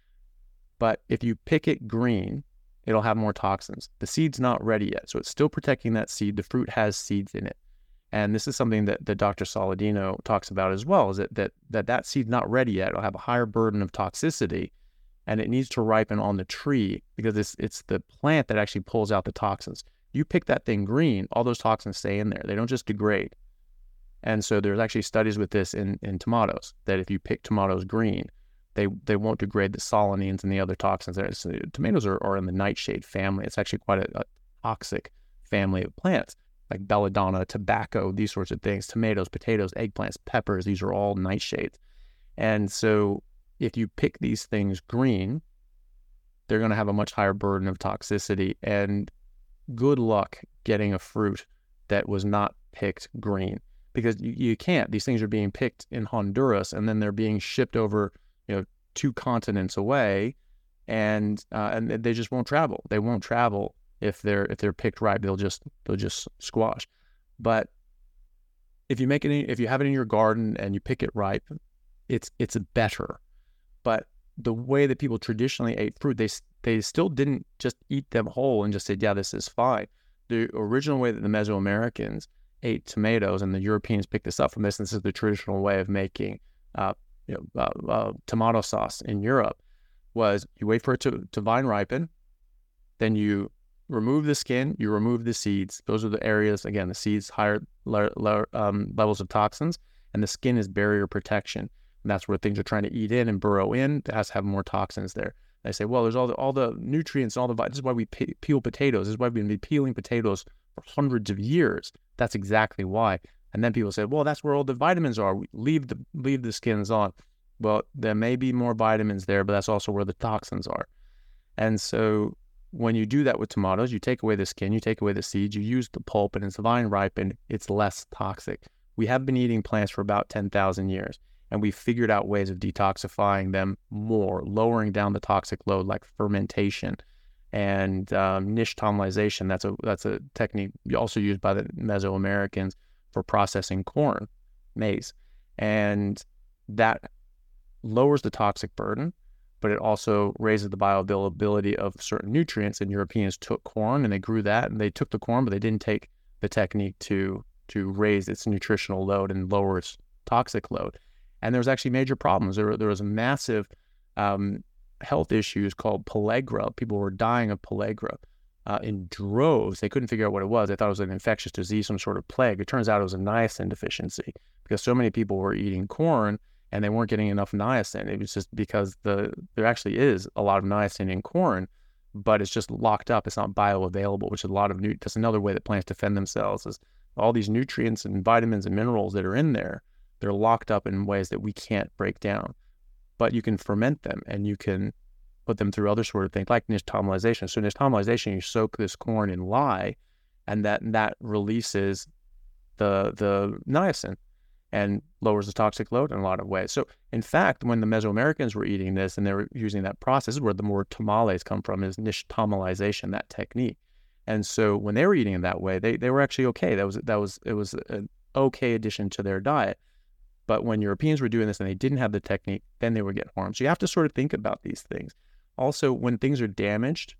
But if you pick it green, it'll have more toxins. The seed's not ready yet, so it's still protecting that seed. The fruit has seeds in it. And this is something that, that Doctor Saladino talks about as well, is that, that that that seed's not ready yet. It'll have a higher burden of toxicity, and it needs to ripen on the tree because it's it's the plant that actually pulls out the toxins. You pick that thing green, all those toxins stay in there. They don't just degrade. And so there's actually studies with this in, in tomatoes, that if you pick tomatoes green, they they won't degrade the solanines and the other toxins. So tomatoes are, are in the nightshade family. It's actually quite a, a toxic family of plants, like belladonna, tobacco, these sorts of things. Tomatoes, potatoes, eggplants, peppers, these are all nightshades. And so if you pick these things green, they're going to have a much higher burden of toxicity. And good luck getting a fruit that was not picked green, because you, you can't. These things are being picked in Honduras, and then they're being shipped over, you know, two continents away, and uh, and they just won't travel. They won't travel if they're if they're picked ripe. They'll just they'll just squash. But if you make it, in, if you have it in your garden and you pick it ripe, it's it's better. But the way that people traditionally ate fruit, they they still didn't just eat them whole and just say, yeah, this is fine. The original way that the Mesoamericans ate tomatoes, and the Europeans picked this up from this, and this is the traditional way of making uh, you know, uh, uh, tomato sauce in Europe, was you wait for it to, to vine ripen, then you remove the skin, you remove the seeds. Those are the areas, again, the seeds, higher le- le- um, levels of toxins, and the skin is barrier protection. And that's where things are trying to eat in and burrow in. It has to have more toxins there. They say, well, there's all the all the nutrients and all the, this is why we pe- peel potatoes. This is why we've been peeling potatoes for hundreds of years. That's exactly why. And then people say, well, that's where all the vitamins are. We leave the leave the skins on. Well, there may be more vitamins there, but that's also where the toxins are. And so when you do that with tomatoes, you take away the skin, you take away the seeds, you use the pulp, and it's vine ripened, it's less toxic. We have been eating plants for about ten thousand years, and we've figured out ways of detoxifying them more, lowering down the toxic load, like fermentation and um, nixtamalization. That's a that's a technique also used by the Mesoamericans for processing corn, maize, and that lowers the toxic burden, but it also raises the bioavailability of certain nutrients. And Europeans took corn and they grew that, and they took the corn, but they didn't take the technique to to raise its nutritional load and lower its toxic load. And there was actually major problems. There, there was massive um, health issues called pellagra. People were dying of pellagra uh, in droves. They couldn't figure out what it was. They thought it was an infectious disease, some sort of plague. It turns out it was a niacin deficiency because so many people were eating corn and they weren't getting enough niacin. It was just because the there actually is a lot of niacin in corn, but it's just locked up. It's not bioavailable, which is a lot of new. That's another way that plants defend themselves, is all these nutrients and vitamins and minerals that are in there. They're locked up in ways that we can't break down, but you can ferment them and you can put them through other sort of things like nixtamalization. So nixtamalization, you soak this corn in lye, and that that releases the the niacin and lowers the toxic load in a lot of ways. So in fact, when the Mesoamericans were eating this and they were using that process, this is where the word tamales come from, is nixtamalization, that technique. And so when they were eating it that way, they, they were actually okay. That was that was it was an okay addition to their diet. But when Europeans were doing this and they didn't have the technique, then they would get harmed. So you have to sort of think about these things. Also, when things are damaged,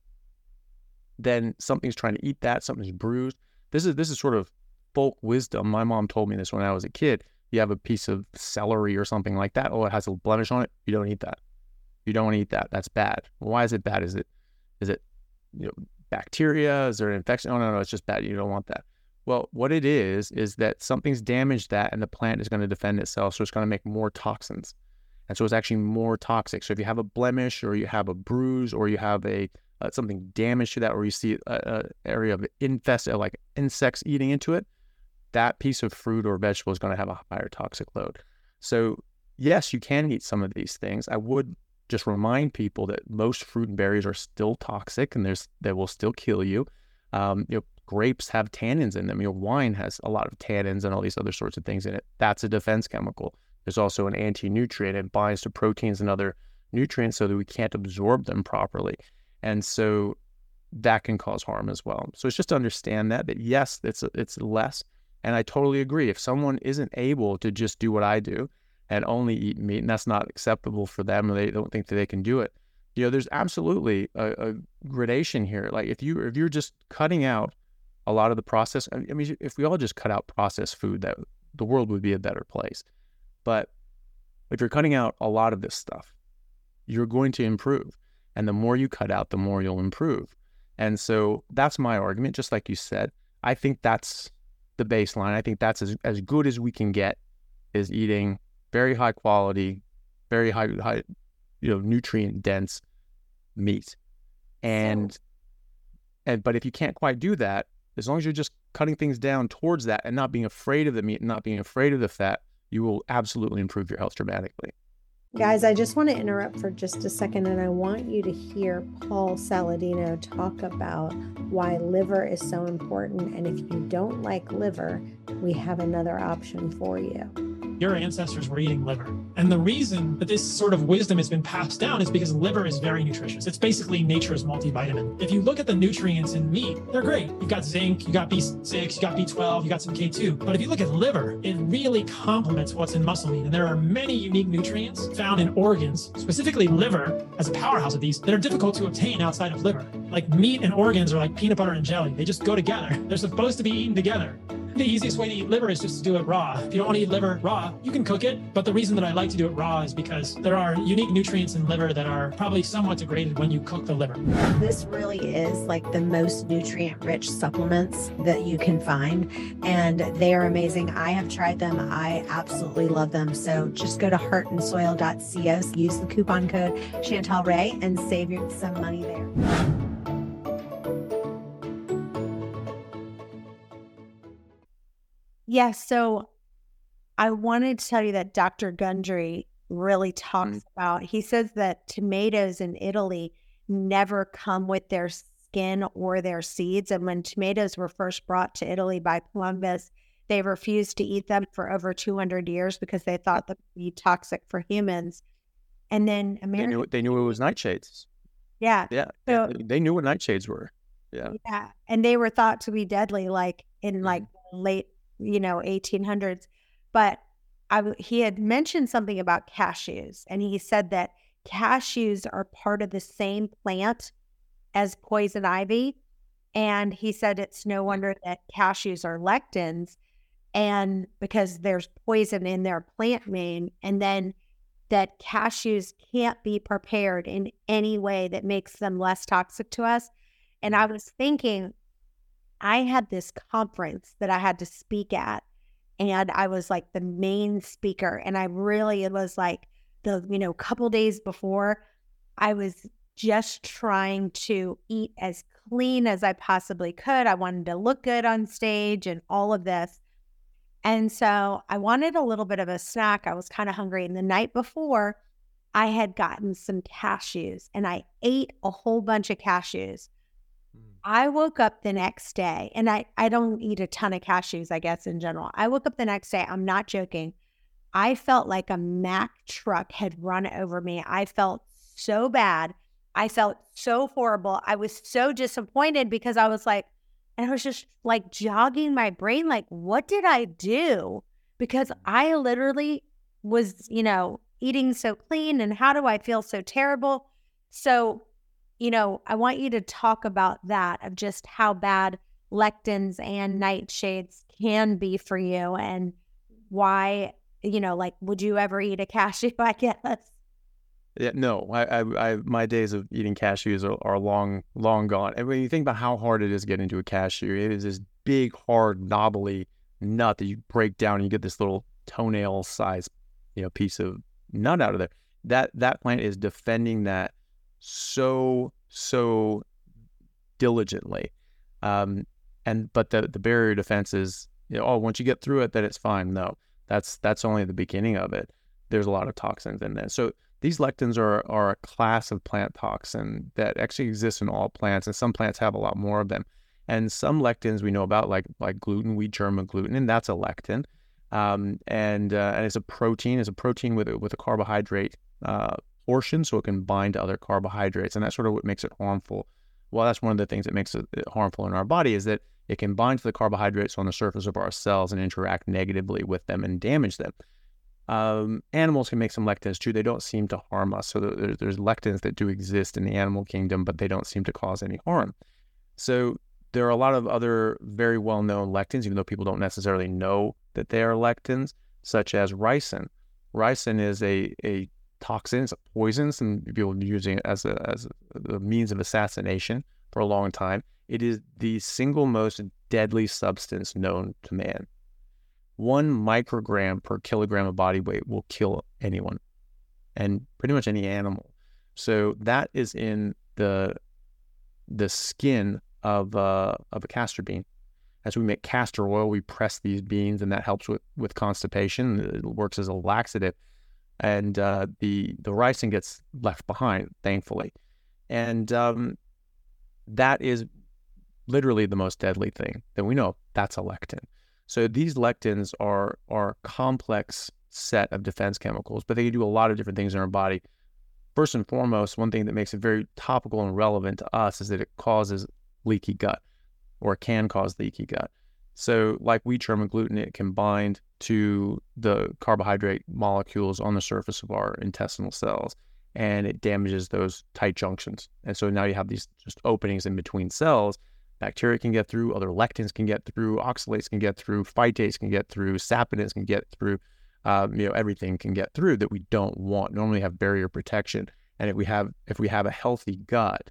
then something's trying to eat that, something's bruised. This is this is sort of folk wisdom. My mom told me this when I was a kid. You have a piece of celery or something like that. Oh, it has a blemish on it. You don't eat that. You don't eat that. That's bad. Why is it bad? Is it is it you know bacteria? Is there an infection? Oh, no, no, it's just bad. You don't want that. Well, what it is, is that something's damaged that and the plant is going to defend itself. So it's going to make more toxins. And so it's actually more toxic. So if you have a blemish or you have a bruise or you have a uh, something damaged to that, or you see an area of infest, like insects eating into it, that piece of fruit or vegetable is going to have a higher toxic load. So yes, you can eat some of these things. I would just remind people that most fruit and berries are still toxic, and there's they will still kill you. Um, you know, grapes have tannins in them. You know, wine has a lot of tannins and all these other sorts of things in it. That's a defense chemical. There's also an anti-nutrient. It binds to proteins and other nutrients so that we can't absorb them properly. And so that can cause harm as well. So it's just to understand that, that yes, it's it's less. And I totally agree. If someone isn't able to just do what I do and only eat meat, and that's not acceptable for them, or they don't think that they can do it, you know, there's absolutely a, a gradation here. Like if you if you're just cutting out a lot of the processed, I mean, if we all just cut out processed food, that the world would be a better place. But if you're cutting out a lot of this stuff, you're going to improve. And the more you cut out, the more you'll improve. And so that's my argument. Just like you said, I think that's the baseline. I think that's as, as good as we can get, is eating very high quality, very high, high you know, nutrient dense meat. And, and, but if you can't quite do that, as long as you're just cutting things down towards that and not being afraid of the meat and not being afraid of the fat, you will absolutely improve your health dramatically. Guys, I just want to interrupt for just a second, and I want you to hear Paul Saladino talk about why liver is so important. And if you don't like liver, we have another option for you. Your ancestors were eating liver. And the reason that this sort of wisdom has been passed down is because liver is very nutritious. It's basically nature's multivitamin. If you look at the nutrients in meat, they're great. You've got zinc, you got B six, you got B twelve, you got some K two. But if you look at liver, it really complements what's in muscle meat. And there are many unique nutrients found in organs, specifically liver as a powerhouse of these, that are difficult to obtain outside of liver. Like meat and organs are like peanut butter and jelly. They just go together. They're supposed to be eaten together. The easiest way to eat liver is just to do it raw. If you don't want to eat liver raw, you can cook it. But the reason that I like to do it raw is because there are unique nutrients in liver that are probably somewhat degraded when you cook the liver. This really is like the most nutrient-rich supplements that you can find, and they are amazing. I have tried them. I absolutely love them. So just go to heart and soil dot co, use the coupon code Chantal Ray, and save you some money there. Yes, so I wanted to tell you that Doctor Gundry really talks mm. about, he says that tomatoes in Italy never come with their skin or their seeds. And when tomatoes were first brought to Italy by Columbus, they refused to eat them for over two hundred years because they thought that would be toxic for humans. And then America, they knew, they knew it was nightshades. Yeah. Yeah. So, they knew what nightshades were. Yeah. Yeah. And they were thought to be deadly, like in like late, you know, eighteen hundreds. But I, w- he had mentioned something about cashews, and he said that cashews are part of the same plant as poison ivy. And he said it's no wonder that cashews are lectins, and because there's poison in their plant main, and then that cashews can't be prepared in any way that makes them less toxic to us. And I was thinking, I had this conference that I had to speak at, and I was like the main speaker. And I really, it was like the, you know, couple days before, I was just trying to eat as clean as I possibly could. I wanted to look good on stage and all of this. And so I wanted a little bit of a snack. I was kind of hungry. And the night before, I had gotten some cashews, and I ate a whole bunch of cashews. I woke up the next day, and I, I don't eat a ton of cashews, I guess, in general. I woke up the next day, I'm not joking. I felt like a Mack truck had run over me. I felt so bad. I felt so horrible. I was so disappointed because I was like, and I was just like jogging my brain, like, what did I do? Because I literally was, you know, eating so clean, and how do I feel so terrible? So, you know, I want you to talk about that, of just how bad lectins and nightshades can be for you, and why, you know, like, would you ever eat a cashew, I guess? Yeah, no, I, I, I, my days of eating cashews are, are long, long gone. And when you think about how hard it is to get into a cashew, it is this big, hard, knobbly nut that you break down, and you get this little toenail size, you know, piece of nut out of there. That that plant is defending that so so diligently, um, and but the the barrier defense is, you know, oh, once you get through it, then it's fine. No, that's that's only the beginning of it. There's a lot of toxins in there. So these lectins are, are a class of plant toxin that actually exists in all plants, and some plants have a lot more of them. And some lectins we know about, like like gluten, wheat germ agglutinin, that's a lectin, um, and uh, and it's a protein. It's a protein with a, with a carbohydrate uh, portion, so it can bind to other carbohydrates, and that's sort of what makes it harmful. Well, that's one of the things that makes it harmful in our body, is that it can bind to the carbohydrates on the surface of our cells and interact negatively with them and damage them. Um, animals can make some lectins too. They don't seem to harm us. So there, there's lectins that do exist in the animal kingdom, but they don't seem to cause any harm. So there are a lot of other very well-known lectins, even though people don't necessarily know that they are lectins, such as ricin. Ricin is a, a toxin, it's a poison. Some people are using it as a, as a means of assassination for a long time. It is the single most deadly substance known to man. One microgram per kilogram of body weight will kill anyone, and pretty much any animal. So that is in the the skin of uh, of a castor bean. As we make castor oil, we press these beans, and that helps with, with constipation. It works as a laxative, and uh, the the ricin gets left behind, thankfully, and um, that is literally the most deadly thing that we know. That's a lectin. So these lectins are are a complex set of defense chemicals, but they do a lot of different things in our body. First and foremost, one thing that makes it very topical and relevant to us is that it causes leaky gut, or can cause leaky gut. So like wheat germ agglutinin, it can bind to the carbohydrate molecules on the surface of our intestinal cells, and it damages those tight junctions. And so now you have these just openings in between cells. Bacteria can get through, other lectins can get through, oxalates can get through, phytates can get through, saponins can get through, um, you know, everything can get through that we don't want. Normally have barrier protection. And if we have if we have a healthy gut,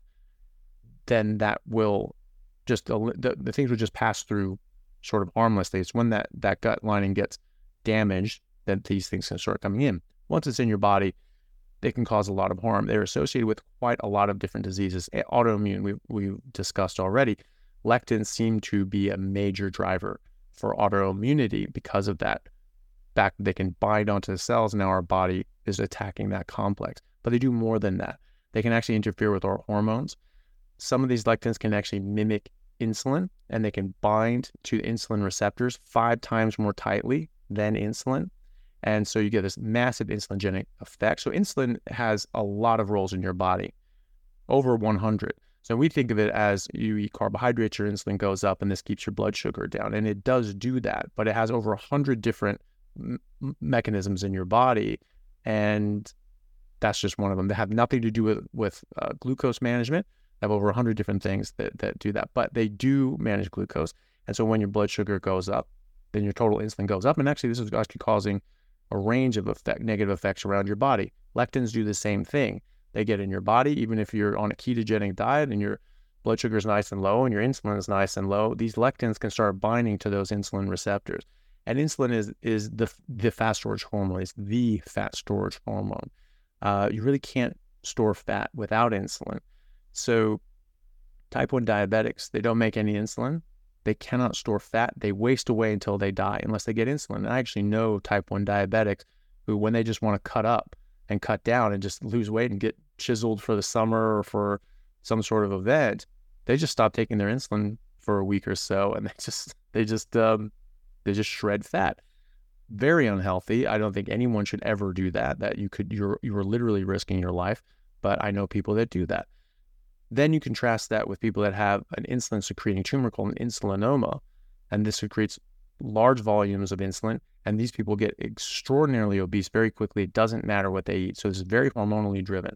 then that will just, the, the things will just pass through sort of harmlessly. It's when that, that gut lining gets damaged that these things can start coming in. Once it's in your body, they can cause a lot of harm. They're associated with quite a lot of different diseases. Autoimmune, we we discussed already. Lectins seem to be a major driver for autoimmunity because of that fact that they can bind onto the cells. Now our body is attacking that complex. But they do more than that. They can actually interfere with our hormones. Some of these lectins can actually mimic insulin, and they can bind to insulin receptors five times more tightly than insulin. And so you get this massive insulinogenic effect. So insulin has a lot of roles in your body, over one hundred. So we think of it as you eat carbohydrates, your insulin goes up, and this keeps your blood sugar down. And it does do that, but it has over one hundred different m- mechanisms in your body, and that's just one of them. They have nothing to do with with uh, glucose management. They have over a hundred different things that that do that, but they do manage glucose. And so when your blood sugar goes up, then your total insulin goes up, and actually this is actually causing a range of effect, negative effects around your body. Lectins do the same thing. They get in your body, even if you're on a ketogenic diet and your blood sugar is nice and low and your insulin is nice and low, these lectins can start binding to those insulin receptors. And insulin is is the the fat storage hormone. It's the fat storage hormone. Uh, you really can't store fat without insulin. So type one diabetics, they don't make any insulin. They cannot store fat. They waste away until they die unless they get insulin. And I actually know type one diabetics who, when they just want to cut up and cut down and just lose weight and get chiseled for the summer or for some sort of event, they just stop taking their insulin for a week or so, and they just they just um, they just shred fat. Very unhealthy. I don't think anyone should ever do that. That you could you're you're literally risking your life. But I know people that do that. Then you contrast that with people that have an insulin secreting tumor called an insulinoma, and this secretes large volumes of insulin, and these people get extraordinarily obese very quickly. It doesn't matter what they eat. So it's very hormonally driven.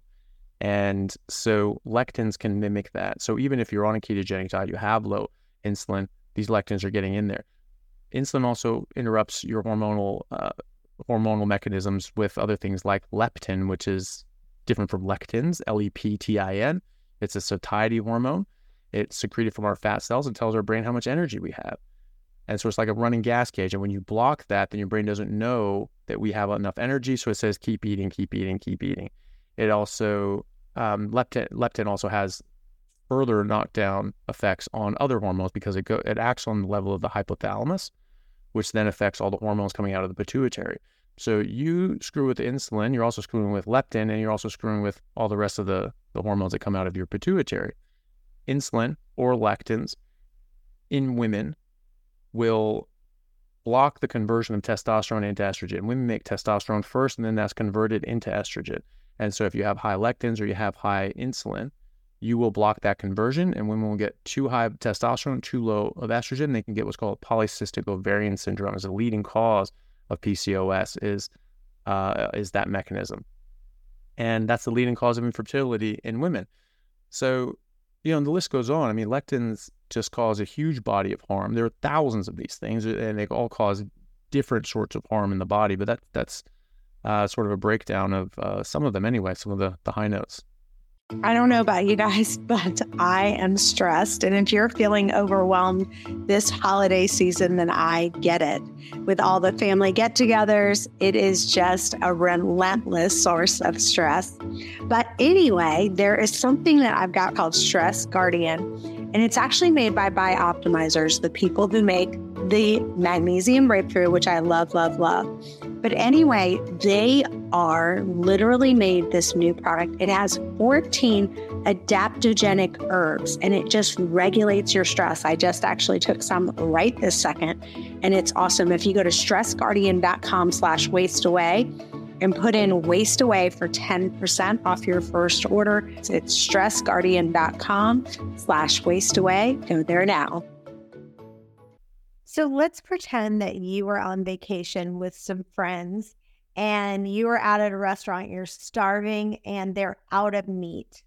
And so lectins can mimic that. So even if you're on a ketogenic diet, you have low insulin, these lectins are getting in there. Insulin also interrupts your hormonal uh, hormonal mechanisms with other things like leptin, which is different from lectins, L E P T I N. It's a satiety hormone. It's secreted from our fat cells and tells our brain how much energy we have. And so it's like a running gas gauge. And when you block that, then your brain doesn't know that we have enough energy. So it says, keep eating, keep eating, keep eating. It also, um, leptin, leptin also has further knockdown effects on other hormones because it go, it acts on the level of the hypothalamus, which then affects all the hormones coming out of the pituitary. So you screw with the insulin, you're also screwing with leptin, and you're also screwing with all the rest of the, the hormones that come out of your pituitary. Insulin or lectins in women will block the conversion of testosterone into estrogen. Women make testosterone first, and then that's converted into estrogen. And so if you have high lectins or you have high insulin, you will block that conversion, and women will get too high of testosterone, too low of estrogen. They can get what's called polycystic ovarian syndrome. As a leading cause of P C O S is uh, is that mechanism. And that's the leading cause of infertility in women. So, you know, the list goes on. I mean, lectins just cause a huge body of harm. There are thousands of these things, and they all cause different sorts of harm in the body, but that, that's uh, sort of a breakdown of uh, some of them anyway, some of the, the high notes. I don't know about you guys, but I am stressed. And if you're feeling overwhelmed this holiday season, then I get it. With all the family get-togethers, it is just a relentless source of stress. But anyway, there is something that I've got called Stress Guardian, and it's actually made by Bioptimizers, the people who make the magnesium breakthrough, which I love, love, love. But anyway, they are literally made this new product. It has fourteen adaptogenic herbs, and it just regulates your stress. I just actually took some right this second, and it's awesome. If you go to stressguardian.com slash waste away and put in waste away for ten percent off your first order, it's stressguardian.com slash waste away. Go there now. So let's pretend that you were on vacation with some friends and you were out at a restaurant, you're starving and they're out of meat.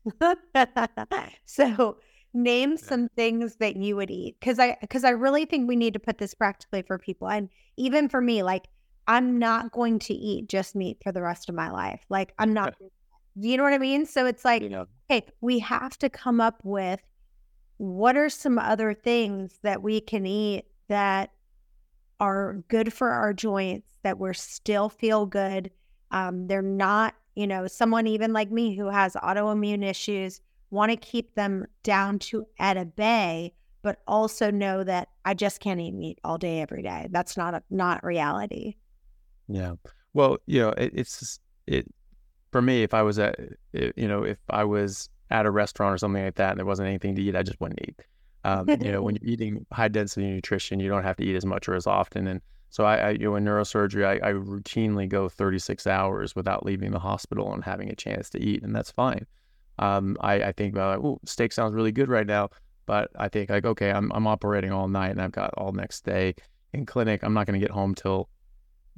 So name some things that you would eat. Cause I, cause I really think we need to put this practically for people. And even for me, like I'm not going to eat just meat for the rest of my life. Like I'm not, you know what I mean? So it's like, you know, hey, we have to come up with what are some other things that we can eat that are good for our joints, that we're still feel good. Um, they're not, you know, someone even like me who has autoimmune issues, want to keep them down to at a bay, but also know that I just can't eat meat all day, every day. That's not a, not reality. Yeah. Well, you know, it, it's, it, for me, if I was at, you know, if I was at a restaurant or something like that and there wasn't anything to eat, I just wouldn't eat. Um, you know, when you're eating high density nutrition, you don't have to eat as much or as often. And so I, I you know, in neurosurgery, I, I routinely go thirty-six hours without leaving the hospital and having a chance to eat. And that's fine. Um, I, I think about, oh, steak sounds really good right now, but I think like, okay, I'm, I'm operating all night and I've got all next day in clinic. I'm not going to get home till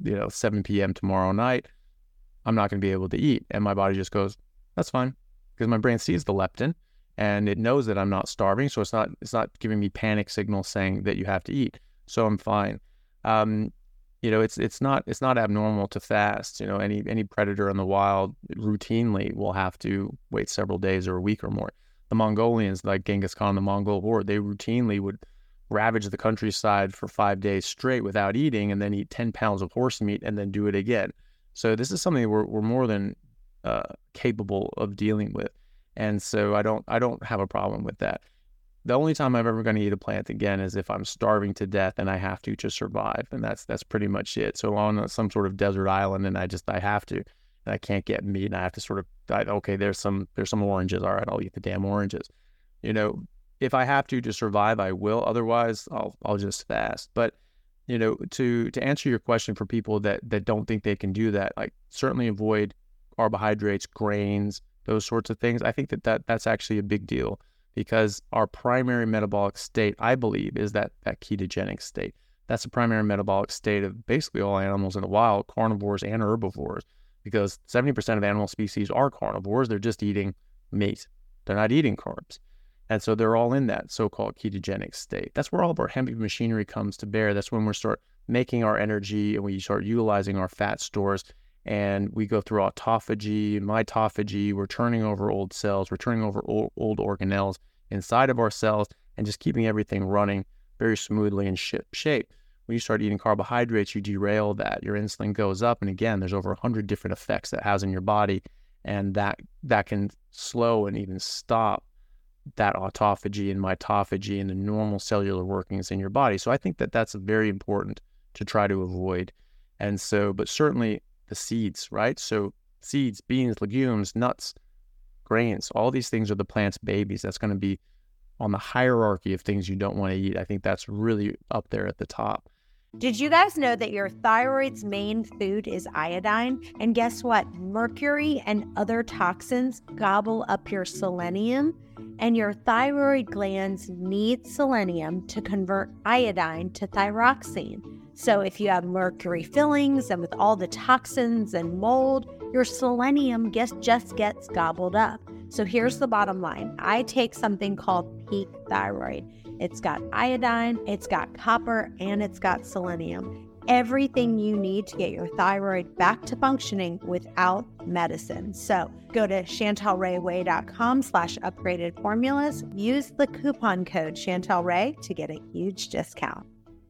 you know, seven p.m. tomorrow night, I'm not going to be able to eat. And my body just goes, that's fine, because my brain sees the leptin and it knows that I'm not starving. So it's not, it's not giving me panic signals saying that you have to eat. So I'm fine. Um, you know, it's, it's not, it's not abnormal to fast. You know, any, any predator in the wild routinely will have to wait several days or a week or more. The Mongolians, like Genghis Khan, the Mongol horde, they routinely would ravage the countryside for five days straight without eating, and then eat ten pounds of horse meat and then do it again. So this is something we're, we're more than uh, capable of dealing with. And so I don't, I don't have a problem with that. The only time I'm ever going to eat a plant again is if I'm starving to death and I have to to survive. And that's, that's pretty much it. So on some sort of desert island and I just, I have to, and I can't get meat and I have to sort of, I, okay, there's some, there's some oranges. All right, I'll eat the damn oranges. You know, if I have to to survive, I will. Otherwise, I'll, I'll just fast. But, you know, to, to answer your question for people that, that don't think they can do that, like certainly avoid carbohydrates, grains, those sorts of things. I think that, that that's actually a big deal, because our primary metabolic state, I believe, is that, that ketogenic state. That's the primary metabolic state of basically all animals in the wild, carnivores and herbivores, because seventy percent of animal species are carnivores. They're just eating meat. They're not eating carbs. And so they're all in that so-called ketogenic state. That's where all of our heavy machinery comes to bear. That's when we start making our energy and we start utilizing our fat stores, and we go through autophagy, mitophagy. We're turning over old cells. We're turning over old, old organelles inside of our cells and just keeping everything running very smoothly and ship shape. When you start eating carbohydrates, you derail that. Your insulin goes up. And again, there's over one hundred different effects that has in your body, and that that can slow and even stop that autophagy and mitophagy and the normal cellular workings in your body. So I think that that's very important to try to avoid. And so, but certainly the seeds, right? So seeds, beans, legumes, nuts, grains, all these things are the plant's babies. That's going to be on the hierarchy of things you don't want to eat. I think that's really up there at the top. Did you guys know that your thyroid's main food is iodine? And guess what? Mercury and other toxins gobble up your selenium, and your thyroid glands need selenium to convert iodine to thyroxine. So if you have mercury fillings and with all the toxins and mold, your selenium gets, just gets gobbled up. So here's the bottom line. I take something called Peak Thyroid. It's got iodine, it's got copper, and it's got selenium. Everything you need to get your thyroid back to functioning without medicine. So go to chantelrayway.com slash upgraded formulas. Use the coupon code ChantelRay to get a huge discount.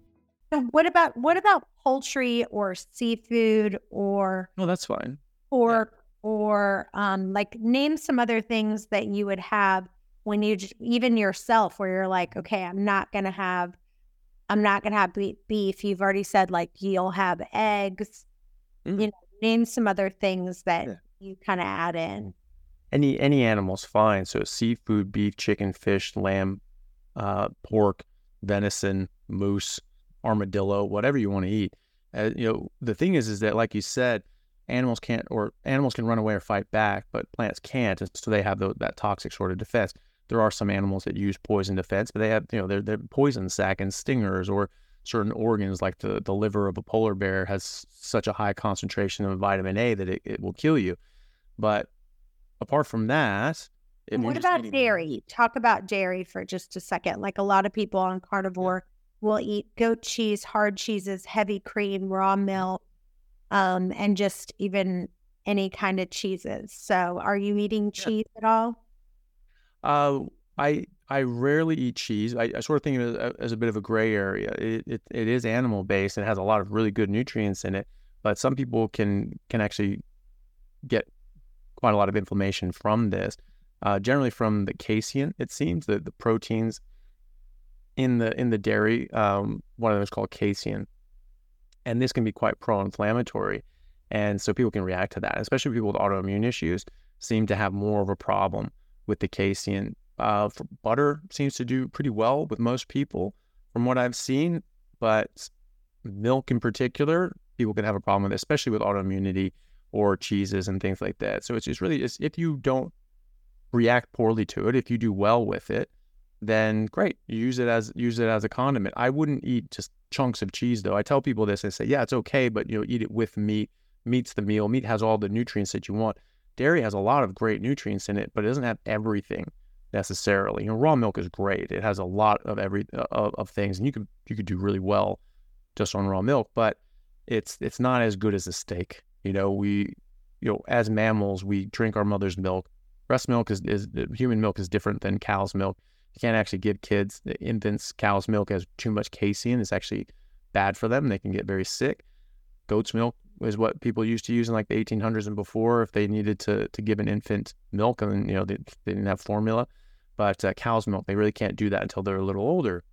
So what about what about poultry or seafood or No, that's fine. or yeah. or um like name some other things that you would have when you just, even yourself, where you're like, okay, I'm not gonna have I'm not gonna have beef. You've already said like you'll have eggs. Mm. You know, name some other things that yeah. you kind of add in. Any any animal's fine. So seafood, beef, chicken, fish, lamb, uh, pork, venison, moose, armadillo, whatever you want to eat. Uh, you know, the thing is, is that like you said, animals can't, or animals can run away or fight back, but plants can't. And so they have the, that toxic sort of defense. There are some animals that use poison defense, but they have, you know, their their poison sac and stingers, or certain organs like the, the liver of a polar bear has such a high concentration of vitamin A that it, it will kill you. But apart from that, what about eating... dairy? Talk about dairy for just a second. Like a lot of people on carnivore will eat goat cheese, hard cheeses, heavy cream, raw milk, um, and just even any kind of cheeses. So are you eating cheese yeah. at all? Uh, I I rarely eat cheese. I, I sort of think of it as, as a bit of a gray area. It, it it is animal based. It has a lot of really good nutrients in it, but some people can can actually get quite a lot of inflammation from this. Uh, generally from the casein, it seems, the, the proteins in the in the dairy. Um, one of them is called casein, and this can be quite pro-inflammatory, and so people can react to that. Especially people with autoimmune issues seem to have more of a problem with the casein. Uh, for butter seems to do pretty well with most people from what I've seen, but milk in particular, people can have a problem with, especially with autoimmunity or cheeses and things like that. So it's just really, it's, if you don't react poorly to it, if you do well with it, then great, use it as use it as a condiment. I wouldn't eat just chunks of cheese, though. I tell people this, I say, yeah, it's okay, but, you know, eat it with meat. Meat's the meal. Meat has all the nutrients that you want. Dairy has a lot of great nutrients in it, but it doesn't have everything necessarily. You know, raw milk is great. It has a lot of every of, of things, and you could you could do really well just on raw milk, but it's it's not as good as a steak. You know, we, you know, as mammals, we drink our mother's milk. Breast milk is, is human milk is different than cow's milk. You can't actually give kids, infants, cow's milk has too much casein. It's actually bad for them. They can get very sick. Goat's milk is what people used to use in like the eighteen hundreds and before if they needed to to give an infant milk, and, you know, they, they didn't have formula. But uh, cow's milk, they really can't do that until they're a little older.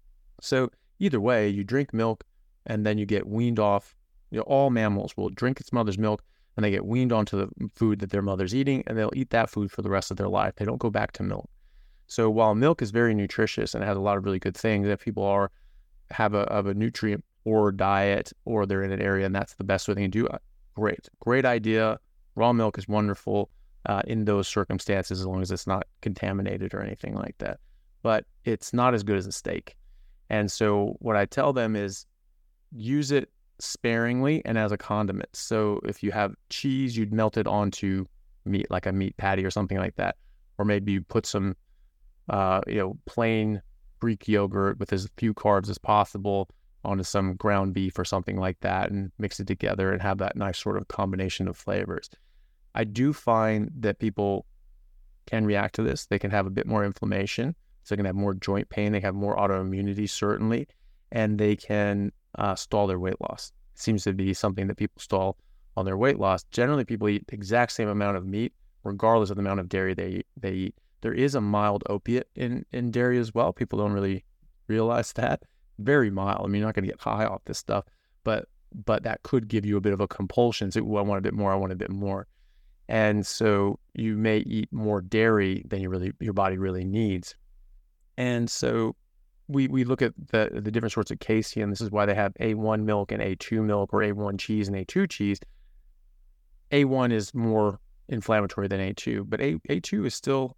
So either way, you drink milk and then you get weaned off. You know, all mammals will drink its mother's milk and they get weaned onto the food that their mother's eating, and they'll eat that food for the rest of their life. They don't go back to milk. So while milk is very nutritious and it has a lot of really good things, if people are have a have a nutrient poor diet or they're in an area and that's the best way they can do it, great, great idea. Raw milk is wonderful uh, in those circumstances as long as it's not contaminated or anything like that. But it's not as good as a steak. And so what I tell them is use it sparingly and as a condiment. So if you have cheese, you'd melt it onto meat, like a meat patty or something like that. Or maybe you put some, uh, you know, plain Greek yogurt with as few carbs as possible onto some ground beef or something like that and mix it together and have that nice sort of combination of flavors. I do find that people can react to this. They can have a bit more inflammation. So they can have more joint pain. They have more autoimmunity, certainly. And they can uh, stall their weight loss. It seems to be something that people stall on their weight loss. Generally, people eat the exact same amount of meat, regardless of the amount of dairy they eat. They eat. There is a mild opiate in, in dairy as well. People don't really realize that. Very mild. I mean, you're not going to get high off this stuff, but but that could give you a bit of a compulsion. So, ooh, I want a bit more. I want a bit more. And so you may eat more dairy than you really your body really needs. And so we we look at the the different sorts of casein. This is why they have A one milk and A two milk, or A one cheese and A two cheese. A one is more inflammatory than A two, but A, A2 is still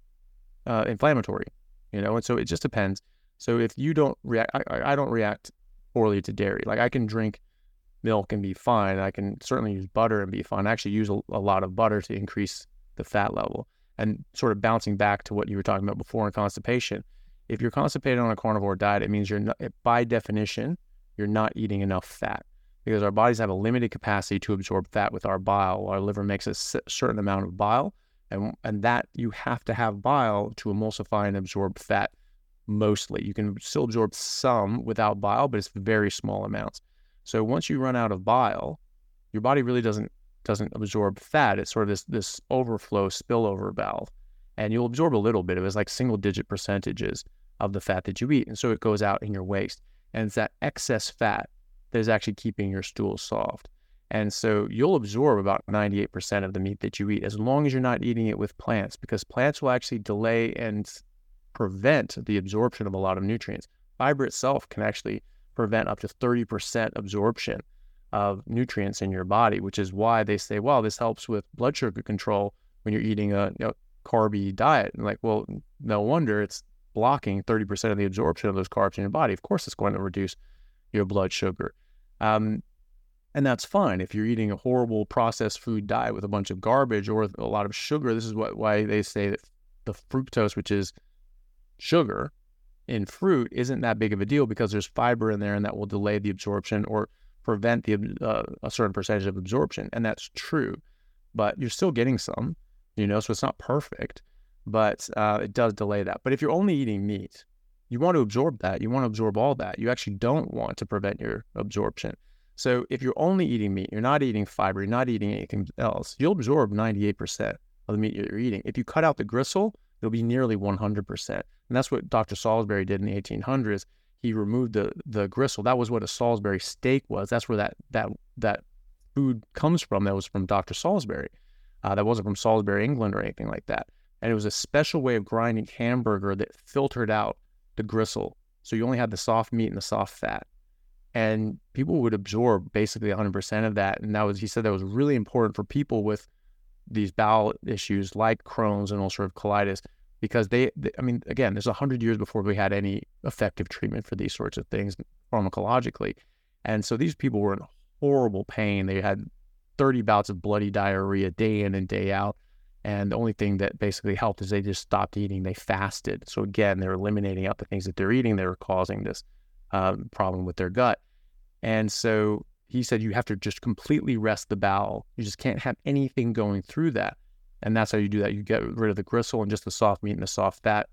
uh, inflammatory, you know, and so it just depends. So if you don't react, I, I don't react poorly to dairy. Like I can drink milk and be fine. I can certainly use butter and be fine. I actually use a, a lot of butter to increase the fat level. And sort of bouncing back to what you were talking about before in constipation, if you're constipated on a carnivore diet, it means you're not, by definition, you're not eating enough fat, because our bodies have a limited capacity to absorb fat with our bile. Our liver makes a certain amount of bile, and and that you have to have bile to emulsify and absorb fat. Mostly, you can still absorb some without bile, but it's very small amounts. So once you run out of bile, your body really doesn't doesn't absorb fat. It's sort of this this overflow spillover valve, and you'll absorb a little bit of it. It's like single digit percentages of the fat that you eat, and so it goes out in your waste. And it's that excess fat that is actually keeping your stool soft. And so you'll absorb about ninety-eight percent of the meat that you eat, as long as you're not eating it with plants, because plants will actually delay and prevent the absorption of a lot of nutrients. Fiber itself can actually prevent up to thirty percent absorption of nutrients in your body, which is why they say, well, this helps with blood sugar control when you're eating a you know, carby diet. And like, well, no wonder it's blocking thirty percent of the absorption of those carbs in your body. Of course, it's going to reduce your blood sugar. Um, and that's fine. If you're eating a horrible processed food diet with a bunch of garbage or a lot of sugar, this is what why they say that the fructose, which is sugar in fruit, isn't that big of a deal, because there's fiber in there and that will delay the absorption or prevent the uh, a certain percentage of absorption. And that's true, but you're still getting some, you know, so it's not perfect, but uh, it does delay that. But if you're only eating meat, you want to absorb that. You want to absorb all that. You actually don't want to prevent your absorption. So if you're only eating meat, you're not eating fiber, you're not eating anything else, you'll absorb ninety-eight percent of the meat you're eating. If you cut out the gristle, it'll be nearly one hundred percent. And that's what Doctor Salisbury did in the eighteen hundreds. He removed the the gristle. That was what a Salisbury steak was. That's where that that that food comes from. That was from Doctor Salisbury. Uh, that wasn't from Salisbury, England, or anything like that. And it was a special way of grinding hamburger that filtered out the gristle. So you only had the soft meat and the soft fat. And people would absorb basically one hundred percent of that. And that was, he said that was really important for people with these bowel issues like Crohn's and ulcerative colitis, because they, they I mean, again, there's a hundred years before we had any effective treatment for these sorts of things pharmacologically. And so these people were in horrible pain. They had thirty bouts of bloody diarrhea day in and day out. And the only thing that basically helped is they just stopped eating. They fasted. So again, they're eliminating out the things that they're eating. They were causing this um, problem with their gut. And so he said, you have to just completely rest the bowel. You just can't have anything going through that. And that's how you do that. You get rid of the gristle and just the soft meat and the soft fat,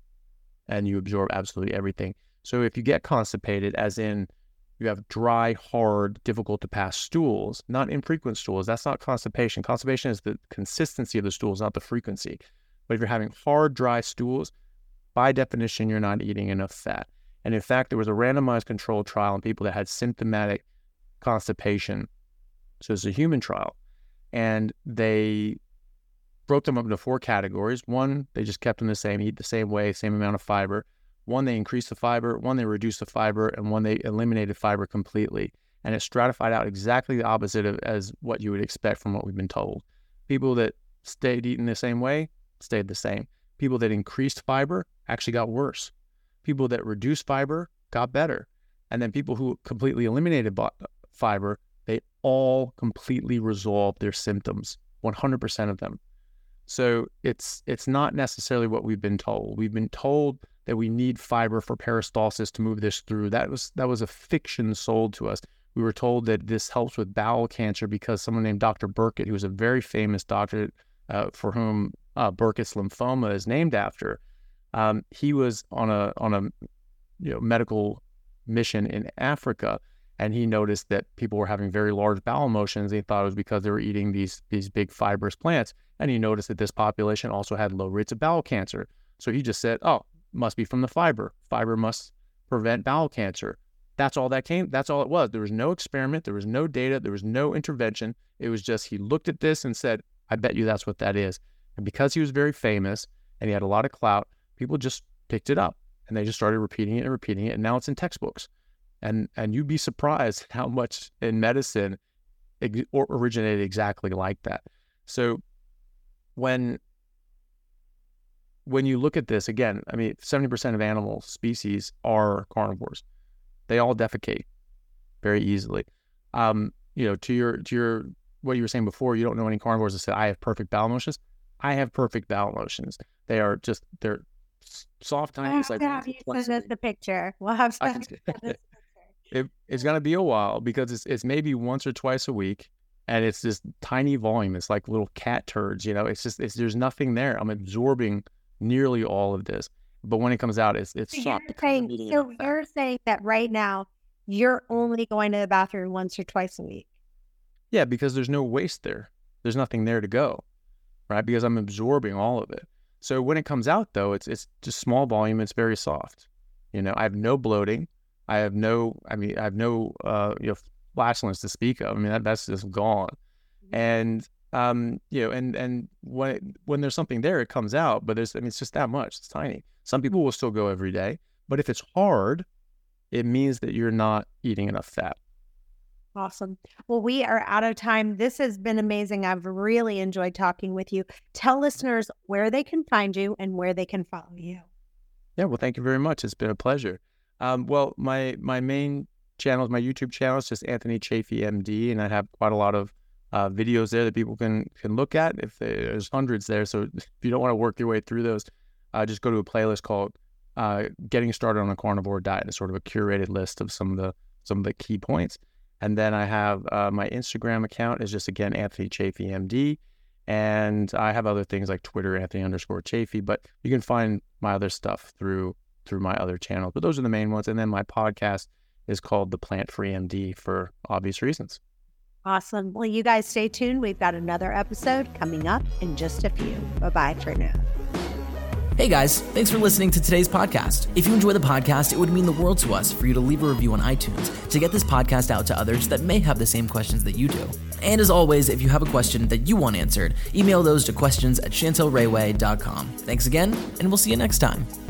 and you absorb absolutely everything. So if you get constipated, as in you have dry, hard, difficult to pass stools, not infrequent stools, that's not constipation. Constipation is the consistency of the stools, not the frequency. But if you're having hard, dry stools, by definition, you're not eating enough fat. And in fact, there was a randomized controlled trial on people that had symptomatic constipation. So it's a human trial. And they broke them up into four categories. One, they just kept them the same, eat the same way, same amount of fiber. One, they increased the fiber. One, they reduced the fiber. And one, they eliminated fiber completely. And it stratified out exactly the opposite of as what you would expect from what we've been told. People that stayed eating the same way stayed the same. People that increased fiber actually got worse. People that reduced fiber got better. And then people who completely eliminated fiber, they all completely resolved their symptoms, one hundred percent of them. So it's it's not necessarily what we've been told. We've been told that we need fiber for peristalsis to move this through. That was that was a fiction sold to us. We were told that this helps with bowel cancer because someone named Doctor Burkitt, who was a very famous doctor uh, for whom uh, Burkitt's lymphoma is named after, um, he was on a on a you know medical mission in Africa, and he noticed that people were having very large bowel motions. He thought it was because they were eating these these big fibrous plants, and he noticed that this population also had low rates of bowel cancer. So he just said, "Oh, must be from the fiber. Fiber must prevent bowel cancer." That's all that came. That's all it was. There was no experiment. There was no data. There was no intervention. It was just he looked at this and said, "I bet you that's what that is." And because he was very famous and he had a lot of clout, people just picked it up and they just started repeating it and repeating it. And now it's in textbooks. And and you'd be surprised how much in medicine it originated exactly like that. So when when you look at this, again, I mean, seventy percent of animal species are carnivores. They all defecate very easily. Um, you know, to your to your what you were saying before, you don't know any carnivores that say, I have perfect bowel motions. I have perfect bowel motions. They are just, they're soft, tiny. We'll have it's like, to have you send us the picture. We'll have to have you send us the picture. It, it's going to be a while because it's it's maybe once or twice a week, and it's this tiny volume. It's like little cat turds, you know. It's just it's there's nothing there. I'm absorbing nearly all of this, but when it comes out, it's it's So soft. you're saying, so you're saying that right now you're only going to the bathroom once or twice a week. Yeah, because there's no waste there. There's nothing there to go, right? Because I'm absorbing all of it. So when it comes out, though, it's it's just small volume. It's very soft. You know, I have no bloating. I have no, I mean, I have no, uh, you know, flatulence to speak of. I mean, that, that's just gone. And, um, you know, and, and when, it, when there's something there, it comes out, but there's, I mean, it's just that much. It's tiny. Some people will still go every day, but if it's hard, it means that you're not eating enough fat. Awesome. Well, we are out of time. This has been amazing. I've really enjoyed talking with you. Tell listeners where they can find you and where they can follow you. Yeah, well, thank you very much. It's been a pleasure. Um, well, my my main channel is my YouTube channel. It's just Anthony Chaffee, M D, and I have quite a lot of uh, videos there that people can can look at. If they, there's hundreds there, so if you don't want to work your way through those, uh, just go to a playlist called uh, "Getting Started on a Carnivore Diet." It's sort of a curated list of some of the some of the key points. And then I have uh, my Instagram account is just again Anthony Chaffee, M D, and I have other things like Twitter, Anthony underscore Chaffee. But you can find my other stuff through. through my other channels, but those are the main ones. And then my podcast is called The Plant Free M D for obvious reasons. Awesome. Well, you guys stay tuned. We've got another episode coming up in just a few. Bye-bye for now. Hey guys, thanks for listening to today's podcast. If you enjoy the podcast, it would mean the world to us for you to leave a review on iTunes to get this podcast out to others that may have the same questions that you do. And as always, if you have a question that you want answered, email those to questions at chantel rayway dot com. Thanks again, and we'll see you next time.